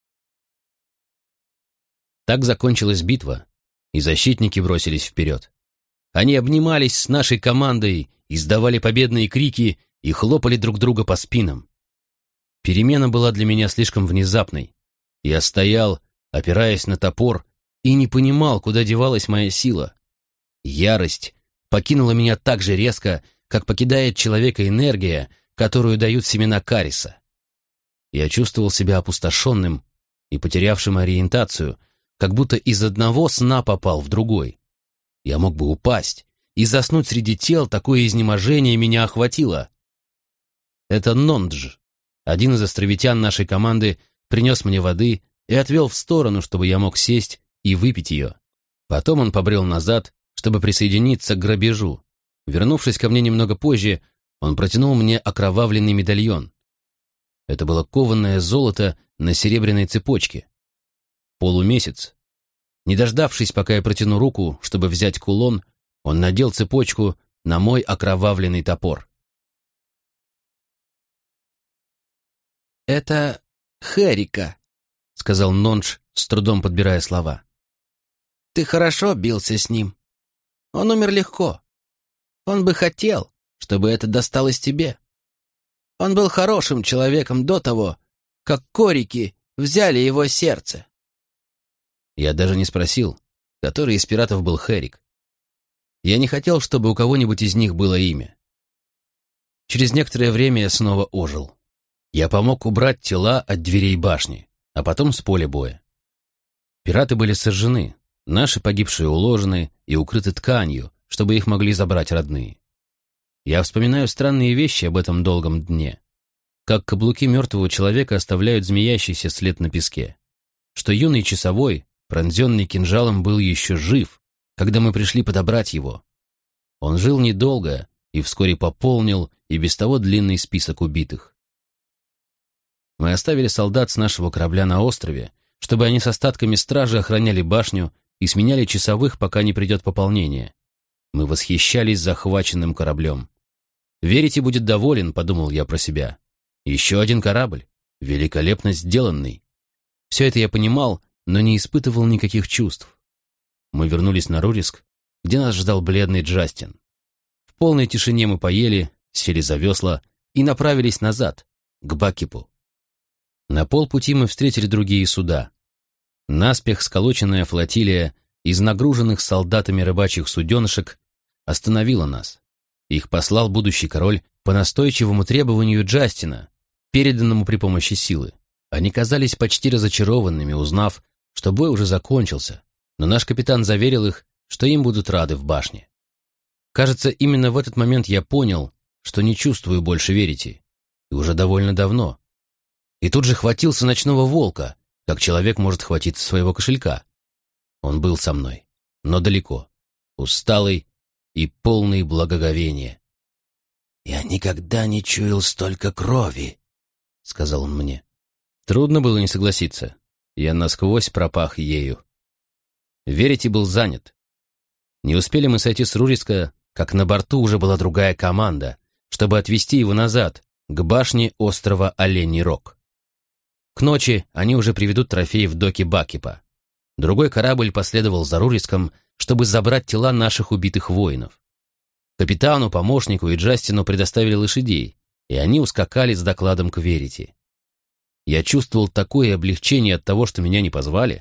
Так закончилась битва, и защитники бросились вперед. Они обнимались с нашей командой, издавали победные крики и хлопали друг друга по спинам. Перемена была для меня слишком внезапной. Я стоял, опираясь на топор, и не понимал, куда девалась моя сила. Ярость покинула меня так же резко, как покидает человека энергия, которую дают семена кариеса. Я чувствовал себя опустошенным и потерявшим ориентацию, как будто из одного сна попал в другой. Я мог бы упасть и заснуть среди тел, такое изнеможение меня охватило. Это Нондж, один из островитян нашей команды, принес мне воды и отвел в сторону, чтобы я мог сесть и выпить ее. Потом он побрел назад, чтобы присоединиться к грабежу. Вернувшись ко мне немного позже, он протянул мне окровавленный медальон. Это было кованное золото на серебряной цепочке. Полумесяц. Не дождавшись, пока я протяну руку, чтобы взять кулон, он надел цепочку на мой окровавленный топор. «Это Хэрика», — сказал Нондж, с трудом подбирая слова. «Ты хорошо бился с ним. Он умер легко. Он бы хотел, чтобы это досталось тебе. Он был хорошим человеком до того, как корики взяли его сердце». Я даже не спросил, который из пиратов был Хэрик. Я не хотел, чтобы у кого-нибудь из них было имя. Через некоторое время я снова ожил. Я помог убрать тела от дверей башни, а потом с поля боя. Пираты были сожжены, наши погибшие уложены и укрыты тканью, чтобы их могли забрать родные. Я вспоминаю странные вещи об этом долгом дне. Как каблуки мертвого человека оставляют змеящийся след на песке. Что юный часовой, пронзенный кинжалом, был еще жив, когда мы пришли подобрать его. Он жил недолго и вскоре пополнил и без того длинный список убитых. Мы оставили солдат с нашего корабля на острове, чтобы они с остатками стражи охраняли башню и сменяли часовых, пока не придет пополнение. Мы восхищались захваченным кораблем. «Верите, будет доволен», — подумал я про себя. «Еще один корабль, великолепно сделанный». Все это я понимал, но не испытывал никаких чувств. Мы вернулись на Руриск, где нас ждал бледный Джастин. В полной тишине мы поели, сели за весла и направились назад, к Бакипу. На полпути мы встретили другие суда. Наспех сколоченная флотилия из нагруженных солдатами рыбачьих суденышек остановила нас. Их послал будущий король по настойчивому требованию Джастина, переданному при помощи силы. Они казались почти разочарованными, узнав, что бой уже закончился, но наш капитан заверил их, что им будут рады в башне. Кажется, именно в этот момент я понял, что не чувствую больше Верити, и уже довольно давно. И тут же хватился ночного волка, как человек может хватиться своего кошелька. Он был со мной, но далеко, усталый и полный благоговения. «Я никогда не чуял столько крови», — сказал он мне. Трудно было не согласиться. Я насквозь пропах ею. Верити был занят. Не успели мы сойти с Руриска, как на борту уже была другая команда, чтобы отвезти его назад, к башне острова Оленей Рог. К ночи они уже приведут трофей в доки Бакипа. Другой корабль последовал за Руриском, чтобы забрать тела наших убитых воинов. Капитану, помощнику и Джастину предоставили лошадей, и они ускакали с докладом к Верити. Я чувствовал такое облегчение от того, что меня не позвали.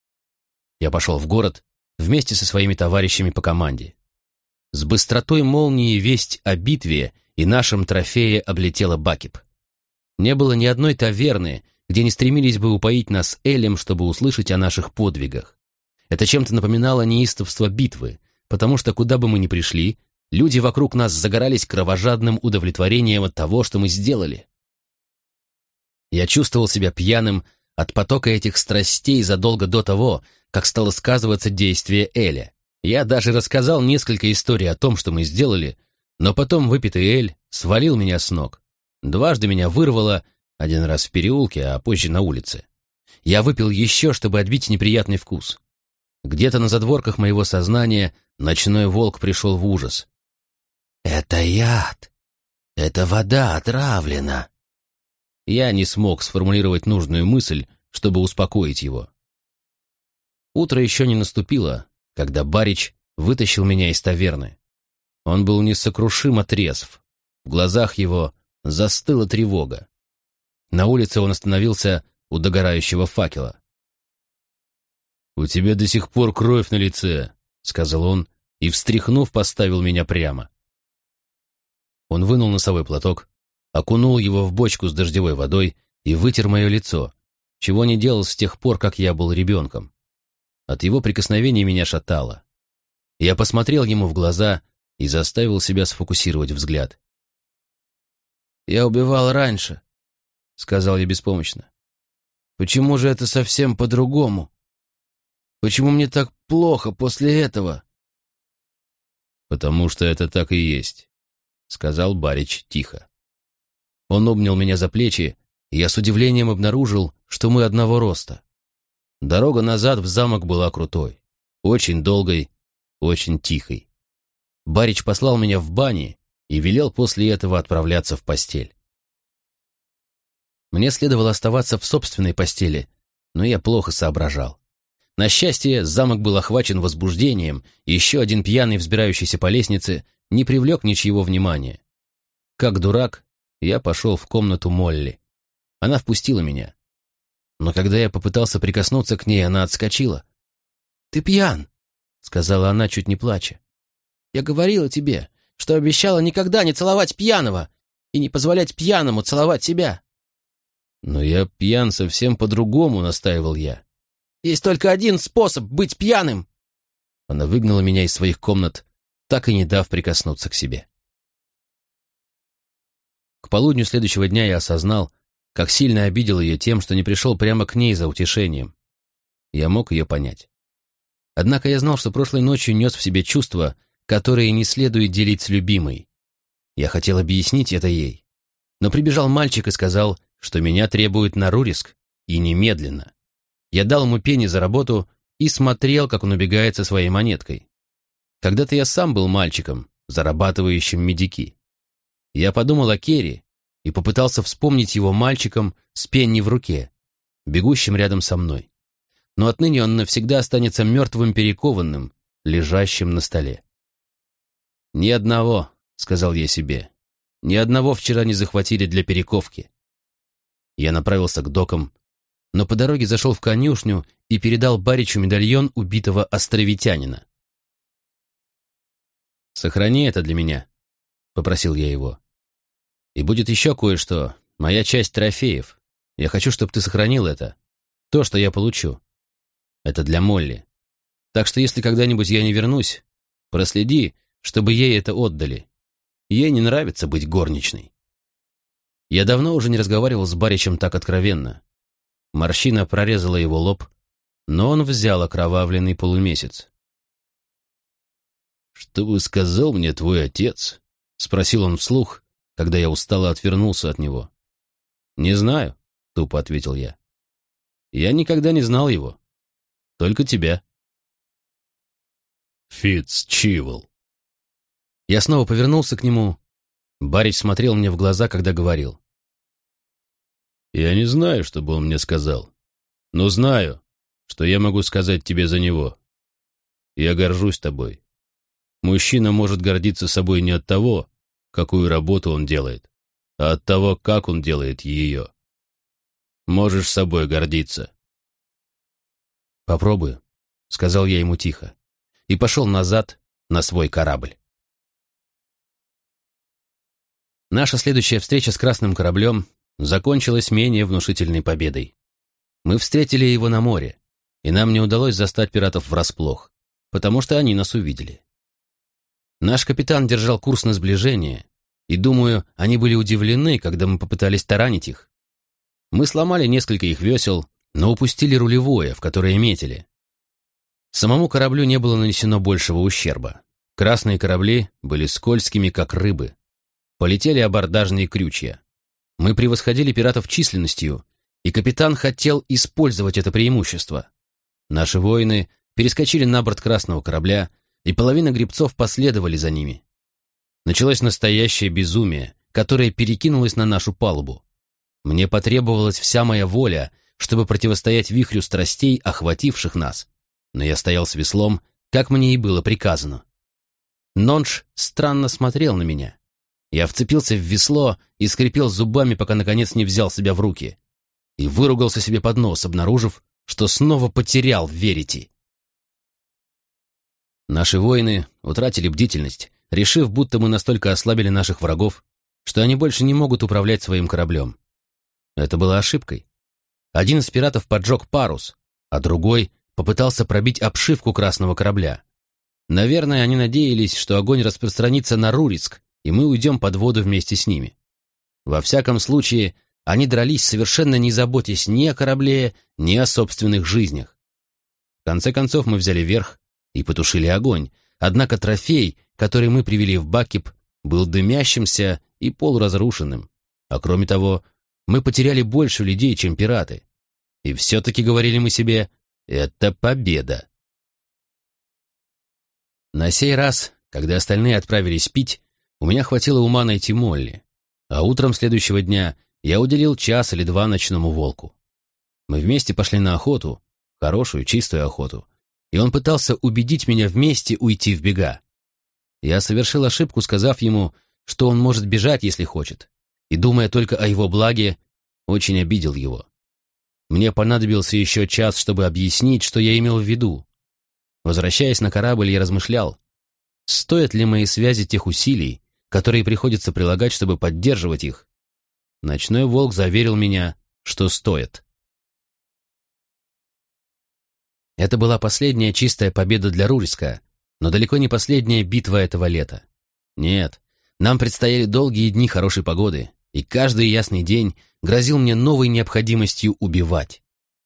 Я пошел в город вместе со своими товарищами по команде. С быстротой молнии весть о битве и нашем трофее облетела Бакип. Не было ни одной таверны, где не стремились бы упоить нас элем, чтобы услышать о наших подвигах. Это чем-то напоминало неистовство битвы, потому что куда бы мы ни пришли, люди вокруг нас загорались кровожадным удовлетворением от того, что мы сделали. Я чувствовал себя пьяным от потока этих страстей задолго до того, как стало сказываться действие эля. Я даже рассказал несколько историй о том, что мы сделали, но потом выпитый эль свалил меня с ног. Дважды меня вырвало, один раз в переулке, а позже на улице. Я выпил еще, чтобы отбить неприятный вкус. Где-то на задворках моего сознания ночной волк пришел в ужас. «Это яд! Это вода отравлена!» Я не смог сформулировать нужную мысль, чтобы успокоить его. Утро еще не наступило, когда Барич вытащил меня из таверны. Он был несокрушимо трезв. В глазах его застыла тревога. На улице он остановился у догорающего факела. «У тебя до сих пор кровь на лице», — сказал он, и, встряхнув, поставил меня прямо. Он вынул носовой платок, окунул его в бочку с дождевой водой и вытер мое лицо, чего не делал с тех пор, как я был ребенком. От его прикосновений меня шатало. Я посмотрел ему в глаза и заставил себя сфокусировать взгляд. «Я убивал раньше», — сказал я беспомощно. «Почему же это совсем по-другому? Почему мне так плохо после этого?» «Потому что это так и есть», — сказал Барич тихо. Он обнял меня за плечи, и я с удивлением обнаружил, что мы одного роста. Дорога назад в замок была крутой, очень долгой, очень тихой. Барич послал меня в бани и велел после этого отправляться в постель. Мне следовало оставаться в собственной постели, но я плохо соображал. На счастье, замок был охвачен возбуждением, и еще один пьяный, взбирающийся по лестнице, не привлек ничьего внимания. Как дурак, я пошел в комнату Молли. Она впустила меня. Но когда я попытался прикоснуться к ней, она отскочила. «Ты пьян», — сказала она, чуть не плача. «Я говорила тебе, что обещала никогда не целовать пьяного и не позволять пьяному целовать себя». «Но я пьян совсем по-другому», — настаивал я. «Есть только один способ быть пьяным!» Она выгнала меня из своих комнат, так и не дав прикоснуться к себе. К полудню следующего дня я осознал, как сильно обидел ее тем, что не пришел прямо к ней за утешением. Я мог ее понять. Однако я знал, что прошлой ночью нес в себе чувства, которые не следует делить с любимой. Я хотел объяснить это ей. Но прибежал мальчик и сказал, что меня требует на Руриск, и немедленно. Я дал ему пени за работу и смотрел, как он убегает со своей монеткой. Когда-то я сам был мальчиком, зарабатывающим медики. Я подумал о Керри и попытался вспомнить его мальчиком с пенни в руке, бегущим рядом со мной. Но отныне он навсегда останется мертвым перекованным, лежащим на столе. «Ни одного», — сказал я себе, — «ни одного вчера не захватили для перековки». Я направился к докам, но по дороге зашел в конюшню и передал Баричу медальон убитого островитянина. «Сохрани это для меня», — попросил я его. «И будет еще кое-что, моя часть трофеев. Я хочу, чтобы ты сохранил это, то, что я получу. Это для Молли. Так что если когда-нибудь я не вернусь, проследи, чтобы ей это отдали. Ей не нравится быть горничной». Я давно уже не разговаривал с Баричем так откровенно. Морщина прорезала его лоб, но он взял окровавленный полумесяц. «Что бы сказал мне твой отец?» — спросил он вслух, когда я устало отвернулся от него. «Не знаю», — тупо ответил я. «Я никогда не знал его. Только тебя». «Фитцчивл». Я снова повернулся к нему. Барич смотрел мне в глаза, когда говорил. «Я не знаю, что бы он мне сказал, но знаю, что я могу сказать тебе за него. Я горжусь тобой. Мужчина может гордиться собой не от того, какую работу он делает, а от того, как он делает ее. Можешь собой гордиться». «Попробую», — сказал я ему тихо, и пошел назад на свой корабль. Наша следующая встреча с красным кораблем закончилась менее внушительной победой. Мы встретили его на море, и нам не удалось застать пиратов врасплох, потому что они нас увидели. Наш капитан держал курс на сближение, и, думаю, они были удивлены, когда мы попытались таранить их. Мы сломали несколько их весел, но упустили рулевое, в которое метили. Самому кораблю не было нанесено большего ущерба. Красные корабли были скользкими, как рыбы. Полетели абордажные крючья. Мы превосходили пиратов численностью, и капитан хотел использовать это преимущество. Наши воины перескочили на борт красного корабля, и половина гребцов последовали за ними. Началось настоящее безумие, которое перекинулось на нашу палубу. Мне потребовалась вся моя воля, чтобы противостоять вихрю страстей, охвативших нас, но я стоял с веслом, как мне и было приказано. Нонж странно смотрел на меня. Я вцепился в весло и скрипел зубами, пока наконец не взял себя в руки, и выругался себе под нос, обнаружив, что снова потерял Верити. Наши воины утратили бдительность, решив, будто мы настолько ослабили наших врагов, что они больше не могут управлять своим кораблем. Это было ошибкой. Один из пиратов поджег парус, а другой попытался пробить обшивку красного корабля. Наверное, они надеялись, что огонь распространится на Рурицк, и мы уйдем под воду вместе с ними. Во всяком случае, они дрались, совершенно не заботясь ни о корабле, ни о собственных жизнях. В конце концов мы взяли верх и потушили огонь, однако трофей, который мы привели в Бакип, был дымящимся и полуразрушенным. А кроме того, мы потеряли больше людей, чем пираты. И все-таки, говорили мы себе, это победа. На сей раз, когда остальные отправились пить, у меня хватило ума найти Молли. А утром следующего дня я уделил час или два ночному волку. Мы вместе пошли на охоту, хорошую, чистую охоту, и он пытался убедить меня вместе уйти в бега. Я совершил ошибку, сказав ему, что он может бежать, если хочет, и, думая только о его благе, очень обидел его. Мне понадобился еще час, чтобы объяснить, что я имел в виду. Возвращаясь на корабль, я размышлял, стоят ли мои связи тех усилий, которые приходится прилагать, чтобы поддерживать их. Ночной волк заверил меня, что стоит. Это была последняя чистая победа для Рурицка, но далеко не последняя битва этого лета. Нет, нам предстояли долгие дни хорошей погоды, и каждый ясный день грозил мне новой необходимостью убивать.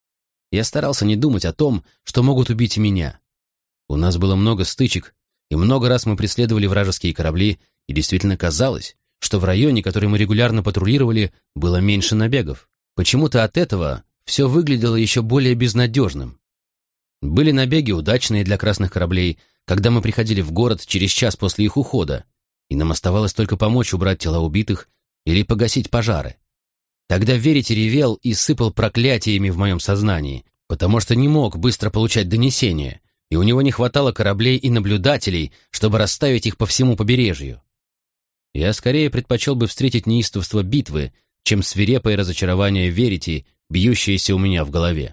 Я старался не думать о том, что могут убить меня. У нас было много стычек, и много раз мы преследовали вражеские корабли, и действительно казалось, что в районе, который мы регулярно патрулировали, было меньше набегов. Почему-то от этого все выглядело еще более безнадежным. Были набеги, удачные для красных кораблей, когда мы приходили в город через час после их ухода, и нам оставалось только помочь убрать тела убитых или погасить пожары. Тогда Верити ревел и сыпал проклятиями в моем сознании, потому что не мог быстро получать донесения, и у него не хватало кораблей и наблюдателей, чтобы расставить их по всему побережью. Я скорее предпочел бы встретить неистовство битвы, чем свирепое разочарование Верити, бьющееся у меня в голове.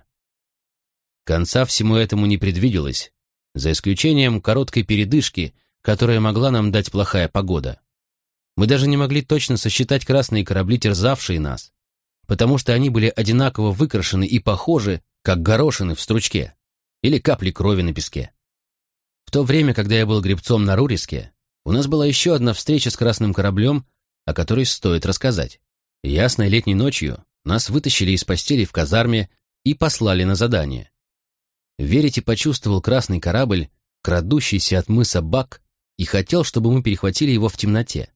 Конца всему этому не предвиделось, за исключением короткой передышки, которая могла нам дать плохая погода. Мы даже не могли точно сосчитать красные корабли, терзавшие нас, потому что они были одинаково выкрашены и похожи, как горошины в стручке или капли крови на песке. В то время, когда я был гребцом на Руриске, у нас была еще одна встреча с красным кораблем, о которой стоит рассказать. Ясной летней ночью нас вытащили из постели в казарме и послали на задание. Верити почувствовал красный корабль, крадущийся от мыса Бак, и хотел, чтобы мы перехватили его в темноте.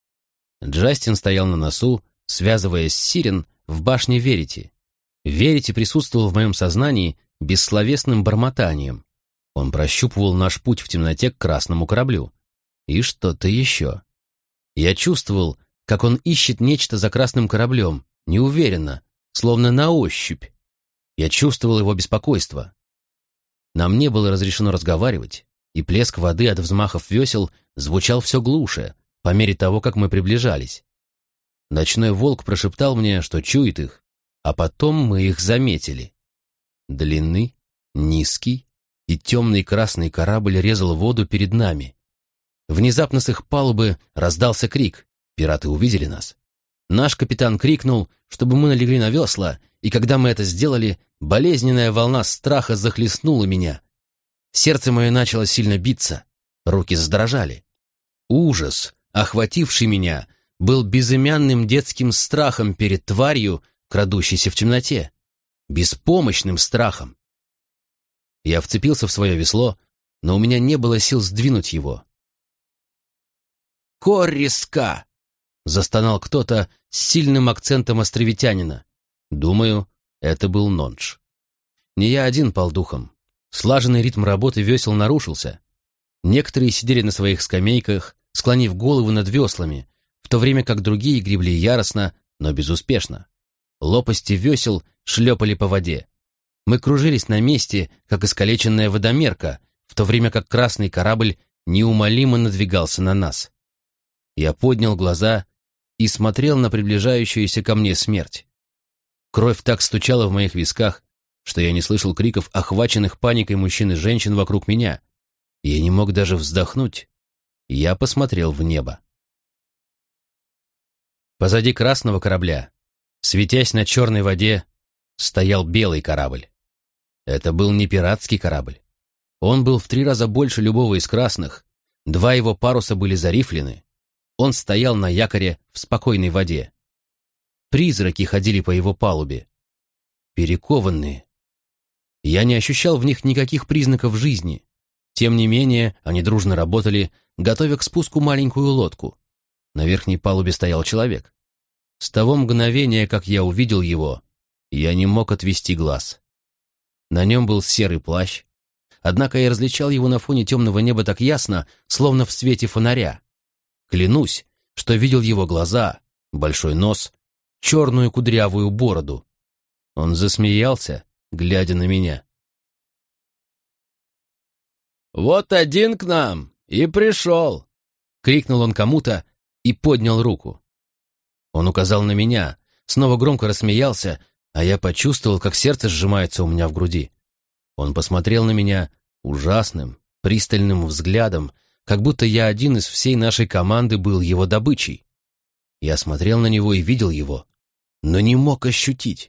Джастин стоял на носу, связываясь с Сирен в башне Верити. Верити присутствовал в моем сознании бессловесным бормотанием. Он прощупывал наш путь в темноте к красному кораблю. И что-то еще. Я чувствовал, как он ищет нечто за красным кораблем, неуверенно, словно на ощупь. Я чувствовал его беспокойство. Нам не было разрешено разговаривать, и плеск воды от взмахов весел звучал все глуше, по мере того, как мы приближались. Ночной волк прошептал мне, что чует их, а потом мы их заметили. Длинный, низкий и темный красный корабль резал воду перед нами. Внезапно с их палубы раздался крик. Пираты увидели нас. Наш капитан крикнул, чтобы мы налегли на весла, и когда мы это сделали, болезненная волна страха захлестнула меня. Сердце мое начало сильно биться, руки задрожали. Ужас, охвативший меня, был безымянным детским страхом перед тварью, крадущейся в темноте. Беспомощным страхом. Я вцепился в свое весло, но у меня не было сил сдвинуть его. «Корриска!» — застонал кто-то с сильным акцентом островитянина. Думаю, это был Нонж. Не я один пал духом. Слаженный ритм работы весел нарушился. Некоторые сидели на своих скамейках, склонив головы над веслами, в то время как другие гребли яростно, но безуспешно. Лопасти весел шлепали по воде. Мы кружились на месте, как искалеченная водомерка, в то время как красный корабль неумолимо надвигался на нас. Я поднял глаза и смотрел на приближающуюся ко мне смерть. Кровь так стучала в моих висках, что я не слышал криков охваченных паникой мужчин и женщин вокруг меня. Я не мог даже вздохнуть. Я посмотрел в небо. Позади красного корабля, светясь на черной воде, стоял белый корабль. Это был не пиратский корабль. Он был в 3 раза больше любого из красных, 2 его паруса были зарифлены. Он стоял на якоре в спокойной воде. Призраки ходили по его палубе. Перекованные. Я не ощущал в них никаких признаков жизни. Тем не менее, они дружно работали, готовя к спуску маленькую лодку. На верхней палубе стоял человек. С того мгновения, как я увидел его, я не мог отвести глаз. На нем был серый плащ, однако я различал его на фоне темного неба так ясно, словно в свете фонаря. Клянусь, что видел его глаза, большой нос, черную кудрявую бороду. Он засмеялся, глядя на меня. «Вот один к нам и пришел!» — крикнул он кому-то и поднял руку. Он указал на меня, снова громко рассмеялся, а я почувствовал, как сердце сжимается у меня в груди. Он посмотрел на меня ужасным, пристальным взглядом, как будто я один из всей нашей команды был его добычей. Я смотрел на него и видел его, но не мог ощутить.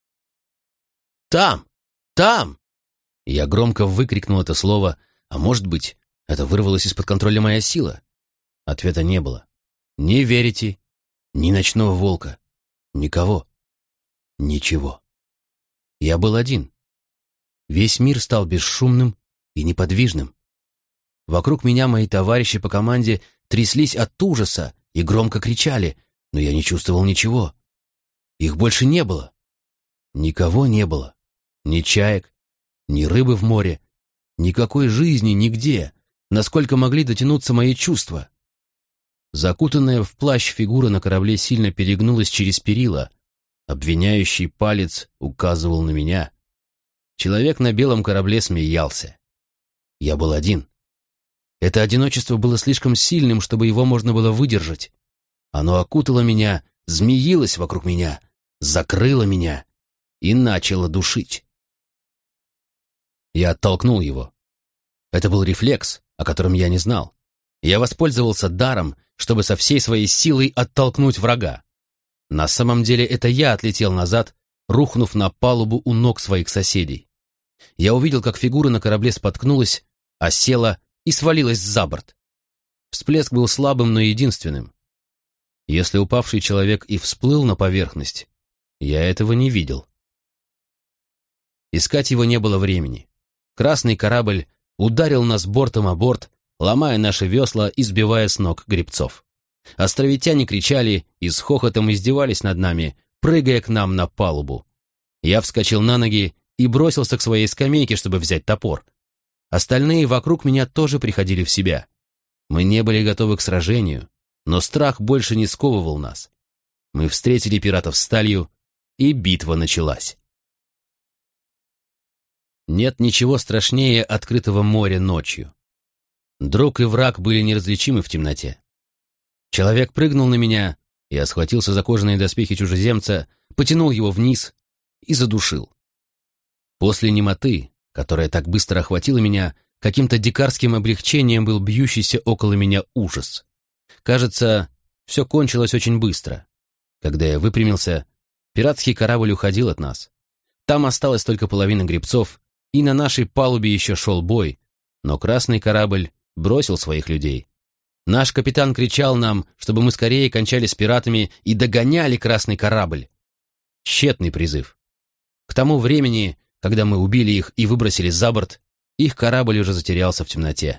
«Там! Там!» Я громко выкрикнул это слово, а может быть, это вырвалось из-под контроля моя сила. Ответа не было. Ни Верити, ни ночного волка, никого, ничего. Я был один. Весь мир стал бесшумным и неподвижным. Вокруг меня мои товарищи по команде тряслись от ужаса и громко кричали, но я не чувствовал ничего. Их больше не было. Никого не было. Ни чаек, ни рыбы в море, никакой жизни нигде, насколько могли дотянуться мои чувства. Закутанная в плащ фигура на корабле сильно перегнулась через перила. Обвиняющий палец указывал на меня. Человек на белом корабле смеялся. Я был один. Это одиночество было слишком сильным, чтобы его можно было выдержать. Оно окутало меня, змеилось вокруг меня, закрыло меня и начало душить. Я оттолкнул его. Это был рефлекс, о котором я не знал. Я воспользовался даром, чтобы со всей своей силой оттолкнуть врага. На самом деле это я отлетел назад, рухнув на палубу у ног своих соседей. Я увидел, как фигура на корабле споткнулась, осела и свалилась за борт. Всплеск был слабым, но единственным. Если упавший человек и всплыл на поверхность, я этого не видел. Искать его не было времени. Красный корабль ударил нас бортом о борт, ломая наши весла и сбивая с ног гребцов. Островитяне кричали и с хохотом издевались над нами, прыгая к нам на палубу. Я вскочил на ноги и бросился к своей скамейке, чтобы взять топор. Остальные вокруг меня тоже приходили в себя. Мы не были готовы к сражению, но страх больше не сковывал нас. Мы встретили пиратов сталью, и битва началась. Нет ничего страшнее открытого моря ночью. Друг и враг были неразличимы в темноте. Человек прыгнул на меня, я схватился за кожаные доспехи чужеземца, потянул его вниз и задушил. После немоты, которая так быстро охватила меня, каким-то дикарским облегчением был бьющийся около меня ужас. Кажется, все кончилось очень быстро. Когда я выпрямился, пиратский корабль уходил от нас. Там осталась только половина гребцов, и на нашей палубе еще шел бой, но красный корабль бросил своих людей. Наш капитан кричал нам, чтобы мы скорее кончали с пиратами и догоняли красный корабль. Тщетный призыв. К тому времени, когда мы убили их и выбросили за борт, их корабль уже затерялся в темноте.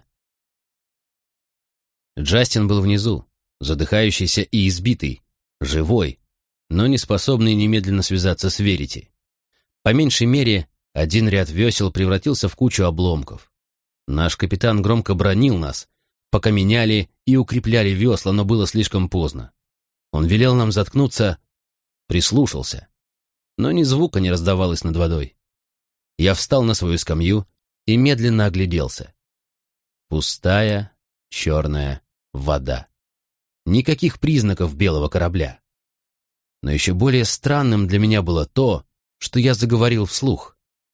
Джастин был внизу, задыхающийся и избитый, живой, но не способный немедленно связаться с Верити. По меньшей мере, один ряд весел превратился в кучу обломков. Наш капитан громко бранил нас, пока меняли и укрепляли весла, но было слишком поздно. Он велел нам заткнуться, прислушался, но ни звука не раздавалось над водой. Я встал на свою скамью и медленно огляделся. Пустая, черная вода. Никаких признаков белого корабля. Но еще более странным для меня было то, что я заговорил вслух.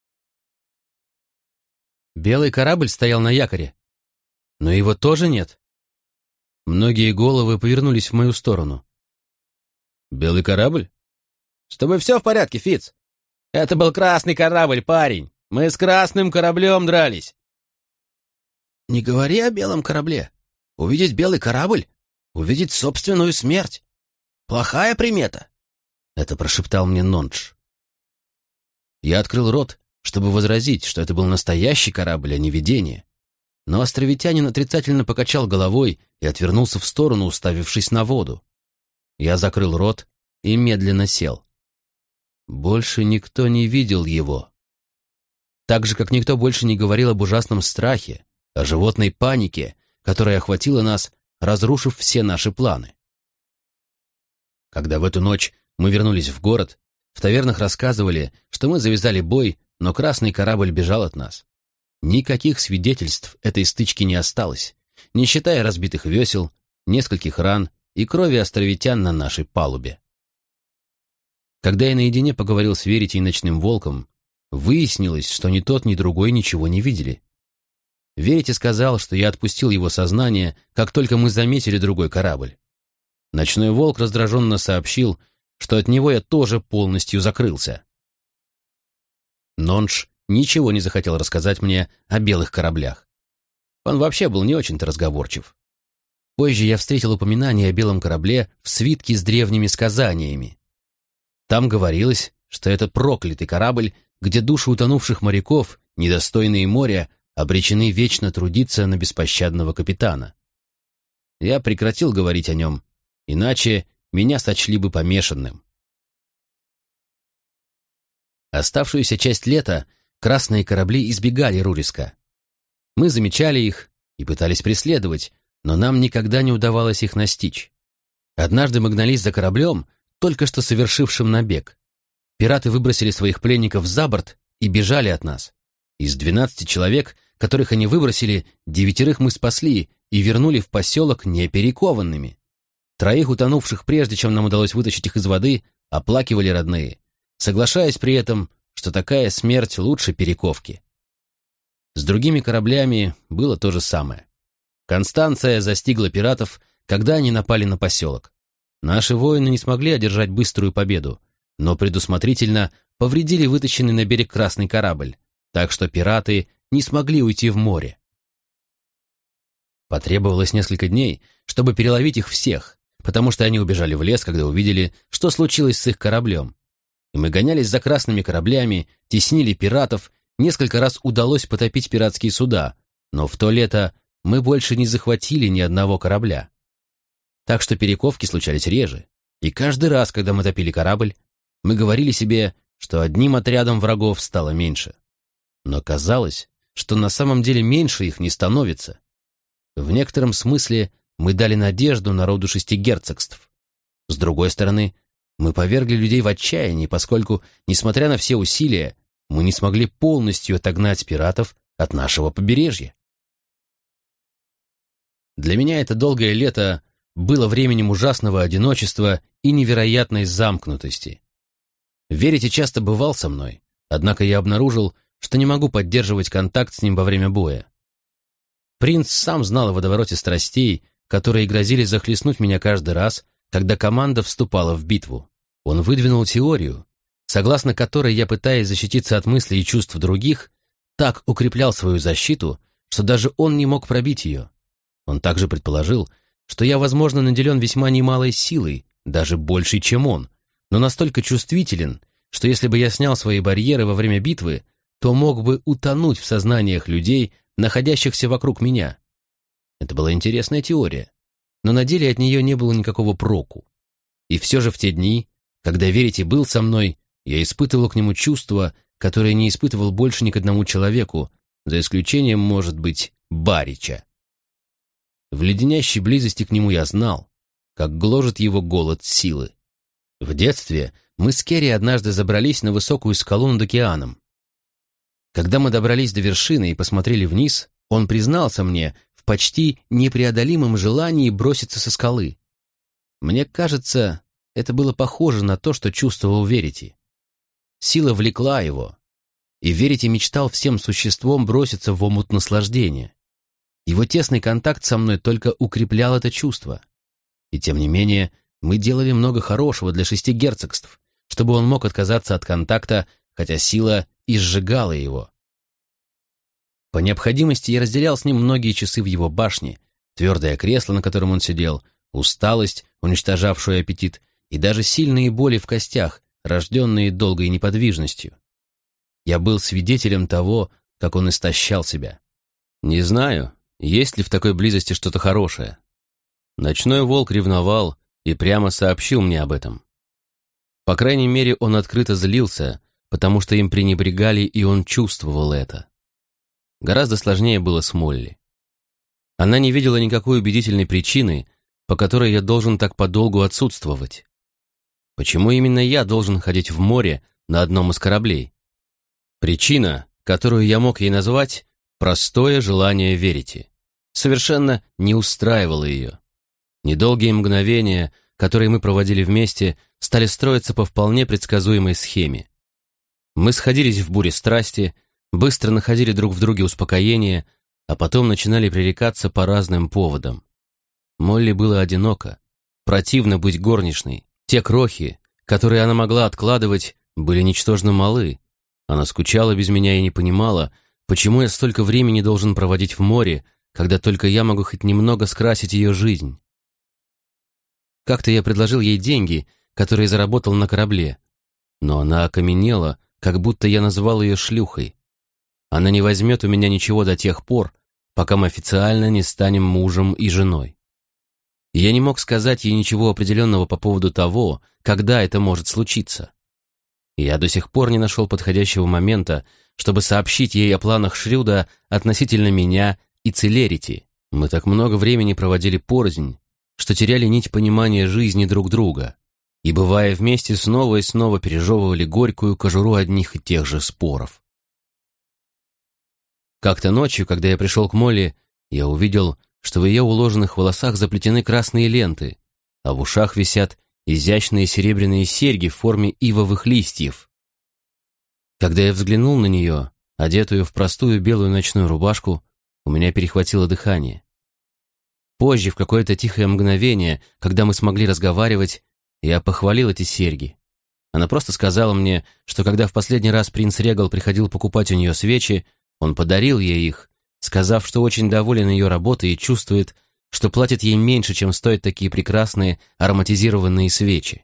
Белый корабль стоял на якоре, но его тоже нет. Многие головы повернулись в мою сторону. «Белый корабль? С тобой все в порядке, Фиц?» «Это был красный корабль, парень! Мы с красным кораблем дрались!» «Не говори о белом корабле. Увидеть белый корабль — увидеть собственную смерть. Плохая примета!» Это прошептал мне Нондж. Я открыл рот, чтобы возразить, что это был настоящий корабль, а не видение. Но островитянин отрицательно покачал головой и отвернулся в сторону, уставившись на воду. Я закрыл рот и медленно сел. Больше никто не видел его. Так же, как никто больше не говорил об ужасном страхе, о животной панике, которая охватила нас, разрушив все наши планы. Когда в эту ночь мы вернулись в город, в тавернах рассказывали, что мы завязали бой, но красный корабль бежал от нас. Никаких свидетельств этой стычки не осталось, не считая разбитых весел, нескольких ран и крови островитян на нашей палубе. Когда я наедине поговорил с Верити и Ночным Волком, выяснилось, что ни тот, ни другой ничего не видели. Верити сказал, что я отпустил его сознание, как только мы заметили другой корабль. Ночной Волк раздраженно сообщил, что от него я тоже полностью закрылся. Нондж ничего не захотел рассказать мне о белых кораблях. Он вообще был не очень-то разговорчив. Позже я встретил упоминание о белом корабле в свитке с древними сказаниями. Там говорилось, что это проклятый корабль, где души утонувших моряков, недостойные моря, обречены вечно трудиться на беспощадного капитана. Я прекратил говорить о нем, иначе меня сочли бы помешанным. Оставшуюся часть лета красные корабли избегали Руриска. Мы замечали их и пытались преследовать, но нам никогда не удавалось их настичь. Однажды мы гнались за кораблем, только что совершившим набег. Пираты выбросили своих пленников за борт и бежали от нас. Из 12 человек, которых они выбросили, 9 мы спасли и вернули в поселок неперекованными. 3 утонувших, прежде чем нам удалось вытащить их из воды, оплакивали родные, соглашаясь при этом, что такая смерть лучше перековки. С другими кораблями было то же самое. Констанция застигла пиратов, когда они напали на поселок. Наши воины не смогли одержать быструю победу, но предусмотрительно повредили вытащенный на берег красный корабль, так что пираты не смогли уйти в море. Потребовалось несколько дней, чтобы переловить их всех, потому что они убежали в лес, когда увидели, что случилось с их кораблем. И мы гонялись за красными кораблями, теснили пиратов, несколько раз удалось потопить пиратские суда, но в то лето мы больше не захватили ни одного корабля. Так что перековки случались реже, и каждый раз, когда мы топили корабль, мы говорили себе, что одним отрядом врагов стало меньше. Но казалось, что на самом деле меньше их не становится. В некотором смысле мы дали надежду народу 6 герцогств. С другой стороны, мы повергли людей в отчаяние, поскольку, несмотря на все усилия, мы не смогли полностью отогнать пиратов от нашего побережья. Для меня это долгое лето было временем ужасного одиночества и невероятной замкнутости. Верите часто бывал со мной, однако я обнаружил, что не могу поддерживать контакт с ним во время боя. Принц сам знал о водовороте страстей, которые грозили захлестнуть меня каждый раз, когда команда вступала в битву. Он выдвинул теорию, согласно которой я, пытаясь защититься от мыслей и чувств других, так укреплял свою защиту, что даже он не мог пробить ее. Он также предположил, что я, возможно, наделен весьма немалой силой, даже большей, чем он, но настолько чувствителен, что если бы я снял свои барьеры во время битвы, то мог бы утонуть в сознаниях людей, находящихся вокруг меня. Это была интересная теория, но на деле от нее не было никакого проку. И все же в те дни, когда Верити был со мной, я испытывал к нему чувства, которые не испытывал больше ни к одному человеку, за исключением, может быть, Барича. В леденящей близости к нему я знал, как гложет его голод силы. В детстве мы с Керри однажды забрались на высокую скалу над океаном. Когда мы добрались до вершины и посмотрели вниз, он признался мне в почти непреодолимом желании броситься со скалы. Мне кажется, это было похоже на то, что чувствовал Верити. Сила влекла его, и Верити мечтал всем существом броситься в омут наслаждения. Его тесный контакт со мной только укреплял это чувство. И тем не менее, мы делали много хорошего для 6 герцогств, чтобы он мог отказаться от контакта хотя сила и сжигала его. По необходимости я разделял с ним многие часы в его башне, твердое кресло, на котором он сидел, усталость, уничтожавшую аппетит, и даже сильные боли в костях, рожденные долгой неподвижностью. Я был свидетелем того, как он истощал себя. Не знаю, есть ли в такой близости что-то хорошее. Ночной волк ревновал и прямо сообщил мне об этом. По крайней мере, он открыто злился, потому что им пренебрегали, и он чувствовал это. Гораздо сложнее было с Молли. Она не видела никакой убедительной причины, по которой я должен так подолгу отсутствовать. Почему именно я должен ходить в море на одном из кораблей? Причина, которую я мог ей назвать, простое желание верить. Совершенно не устраивало ее. Недолгие мгновения, которые мы проводили вместе, стали строиться по вполне предсказуемой схеме. Мы сходились в буре страсти, быстро находили друг в друге успокоение, а потом начинали пререкаться по разным поводам. Молли было одиноко, противно быть горничной. Те крохи, которые она могла откладывать, были ничтожно малы. Она скучала без меня и не понимала, почему я столько времени должен проводить в море, когда только я могу хоть немного скрасить ее жизнь. Как-то я предложил ей деньги, которые заработал на корабле, но она окаменела, как будто я назвал ее шлюхой. Она не возьмет у меня ничего до тех пор, пока мы официально не станем мужем и женой. И я не мог сказать ей ничего определенного по поводу того, когда это может случиться. Я до сих пор не нашел подходящего момента, чтобы сообщить ей о планах Шрюда относительно меня и Целерити. Мы так много времени проводили порознь, что теряли нить понимания жизни друг друга, и, бывая вместе, снова и снова пережевывали горькую кожуру одних и тех же споров. Как-то ночью, когда я пришел к Молли, я увидел, что в ее уложенных волосах заплетены красные ленты, а в ушах висят изящные серебряные серьги в форме ивовых листьев. Когда я взглянул на нее, одетую в простую белую ночную рубашку, у меня перехватило дыхание. Позже, в какое-то тихое мгновение, когда мы смогли разговаривать, я похвалил эти серьги. Она просто сказала мне, что когда в последний раз принц Регал приходил покупать у нее свечи, он подарил ей их, сказав, что очень доволен ее работой и чувствует, что платит ей меньше, чем стоят такие прекрасные ароматизированные свечи.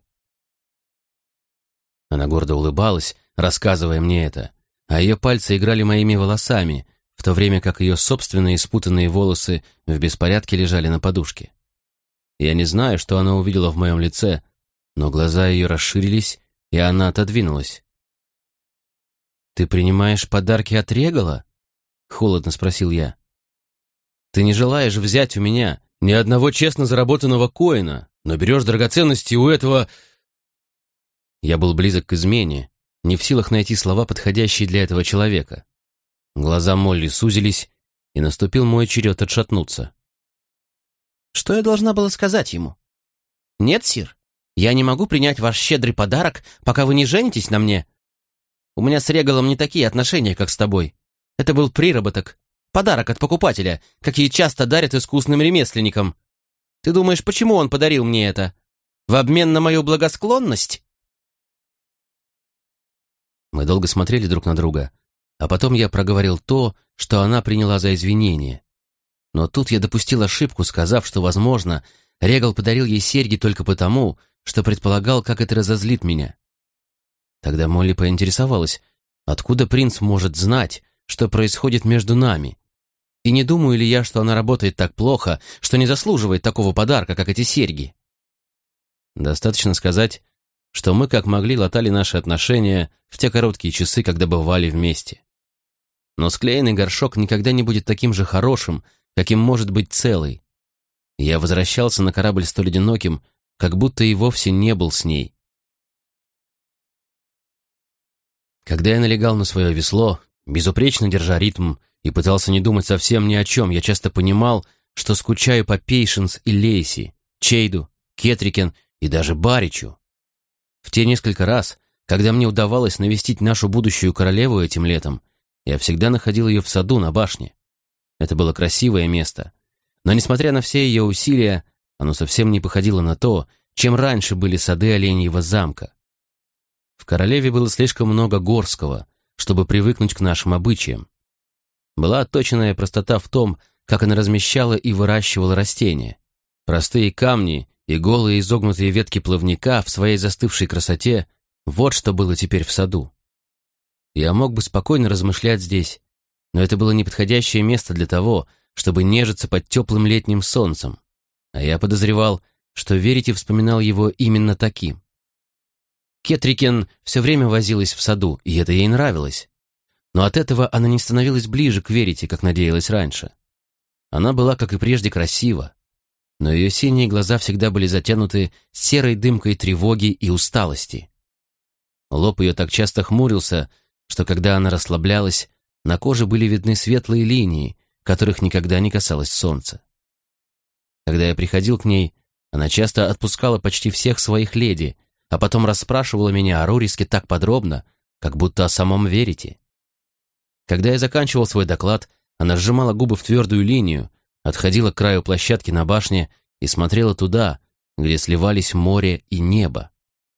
Она гордо улыбалась, рассказывая мне это, а ее пальцы играли моими волосами, в то время как ее собственные спутанные волосы в беспорядке лежали на подушке. Я не знаю, что она увидела в моем лице, но глаза ее расширились, и она отодвинулась. «Ты принимаешь подарки от Регала?» — холодно спросил я. «Ты не желаешь взять у меня ни одного честно заработанного коина, но берешь драгоценности у этого...» Я был близок к измене, не в силах найти слова, подходящие для этого человека. Глаза Молли сузились, и наступил мой черед отшатнуться. Что я должна была сказать ему? «Нет, сир, я не могу принять ваш щедрый подарок, пока вы не женитесь на мне. У меня с Регалом не такие отношения, как с тобой. Это был приработок, подарок от покупателя, какие часто дарят искусным ремесленникам. Ты думаешь, почему он подарил мне это? В обмен на мою благосклонность?» Мы долго смотрели друг на друга, а потом я проговорил то, что она приняла за извинение. Но тут я допустил ошибку, сказав, что, возможно, Регал подарил ей серьги только потому, что предполагал, как это разозлит меня. Тогда Молли поинтересовалась, откуда принц может знать, что происходит между нами, и не думаю ли я, что она работает так плохо, что не заслуживает такого подарка, как эти серьги. Достаточно сказать, что мы как могли латали наши отношения в те короткие часы, когда бывали вместе. Но склеенный горшок никогда не будет таким же хорошим, каким может быть целый. Я возвращался на корабль столь одиноким, как будто и вовсе не был с ней. Когда я налегал на свое весло, безупречно держа ритм, и пытался не думать совсем ни о чем, я часто понимал, что скучаю по Пейшенс и Лейси, Чейду, Кетрикен и даже Баричу. В те несколько раз, когда мне удавалось навестить нашу будущую королеву этим летом, я всегда находил ее в саду на башне. Это было красивое место, но, несмотря на все ее усилия, оно совсем не походило на то, чем раньше были сады Оленьего замка. В королеве было слишком много горского, чтобы привыкнуть к нашим обычаям. Была отточенная простота в том, как она размещала и выращивала растения. Простые камни и голые изогнутые ветки плавника в своей застывшей красоте — вот что было теперь в саду. Я мог бы спокойно размышлять здесь, но это было неподходящее место для того, чтобы нежиться под теплым летним солнцем, а я подозревал, что Верити вспоминал его именно таким. Кетрикен все время возилась в саду, и это ей нравилось. Но от этого она не становилась ближе к Верити, как надеялась раньше. Она была, как и прежде, красива, но ее синие глаза всегда были затянуты серой дымкой тревоги и усталости. Лоб ее так часто хмурился, что когда она расслаблялась, на коже были видны светлые линии, которых никогда не касалось солнца. Когда я приходил к ней, она часто отпускала почти всех своих леди, а потом расспрашивала меня о Руриске так подробно, как будто о самом Верите. Когда я заканчивал свой доклад, она сжимала губы в твердую линию, отходила к краю площадки на башне и смотрела туда, где сливались море и небо.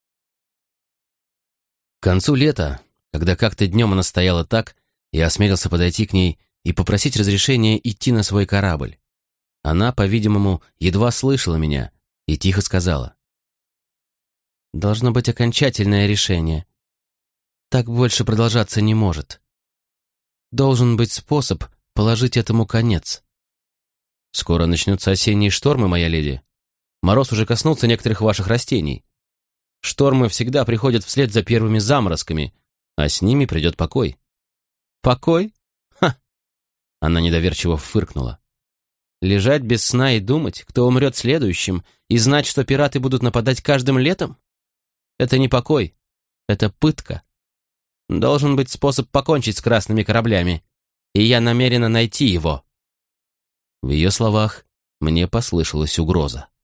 К концу лета, когда как-то днем она стояла так, я осмелился подойти к ней и попросить разрешения идти на свой корабль. Она, по-видимому, едва слышала меня и тихо сказала: «Должно быть окончательное решение. Так больше продолжаться не может. Должен быть способ положить этому конец». «Скоро начнутся осенние штормы, моя леди. Мороз уже коснулся некоторых ваших растений. Штормы всегда приходят вслед за первыми заморозками, а с ними придет покой». «Покой? Ха!» Она недоверчиво фыркнула. «Лежать без сна и думать, кто умрет следующим, и знать, что пираты будут нападать каждым летом? Это не покой, это пытка. Должен быть способ покончить с красными кораблями, и я намерена найти его». В ее словах мне послышалась угроза.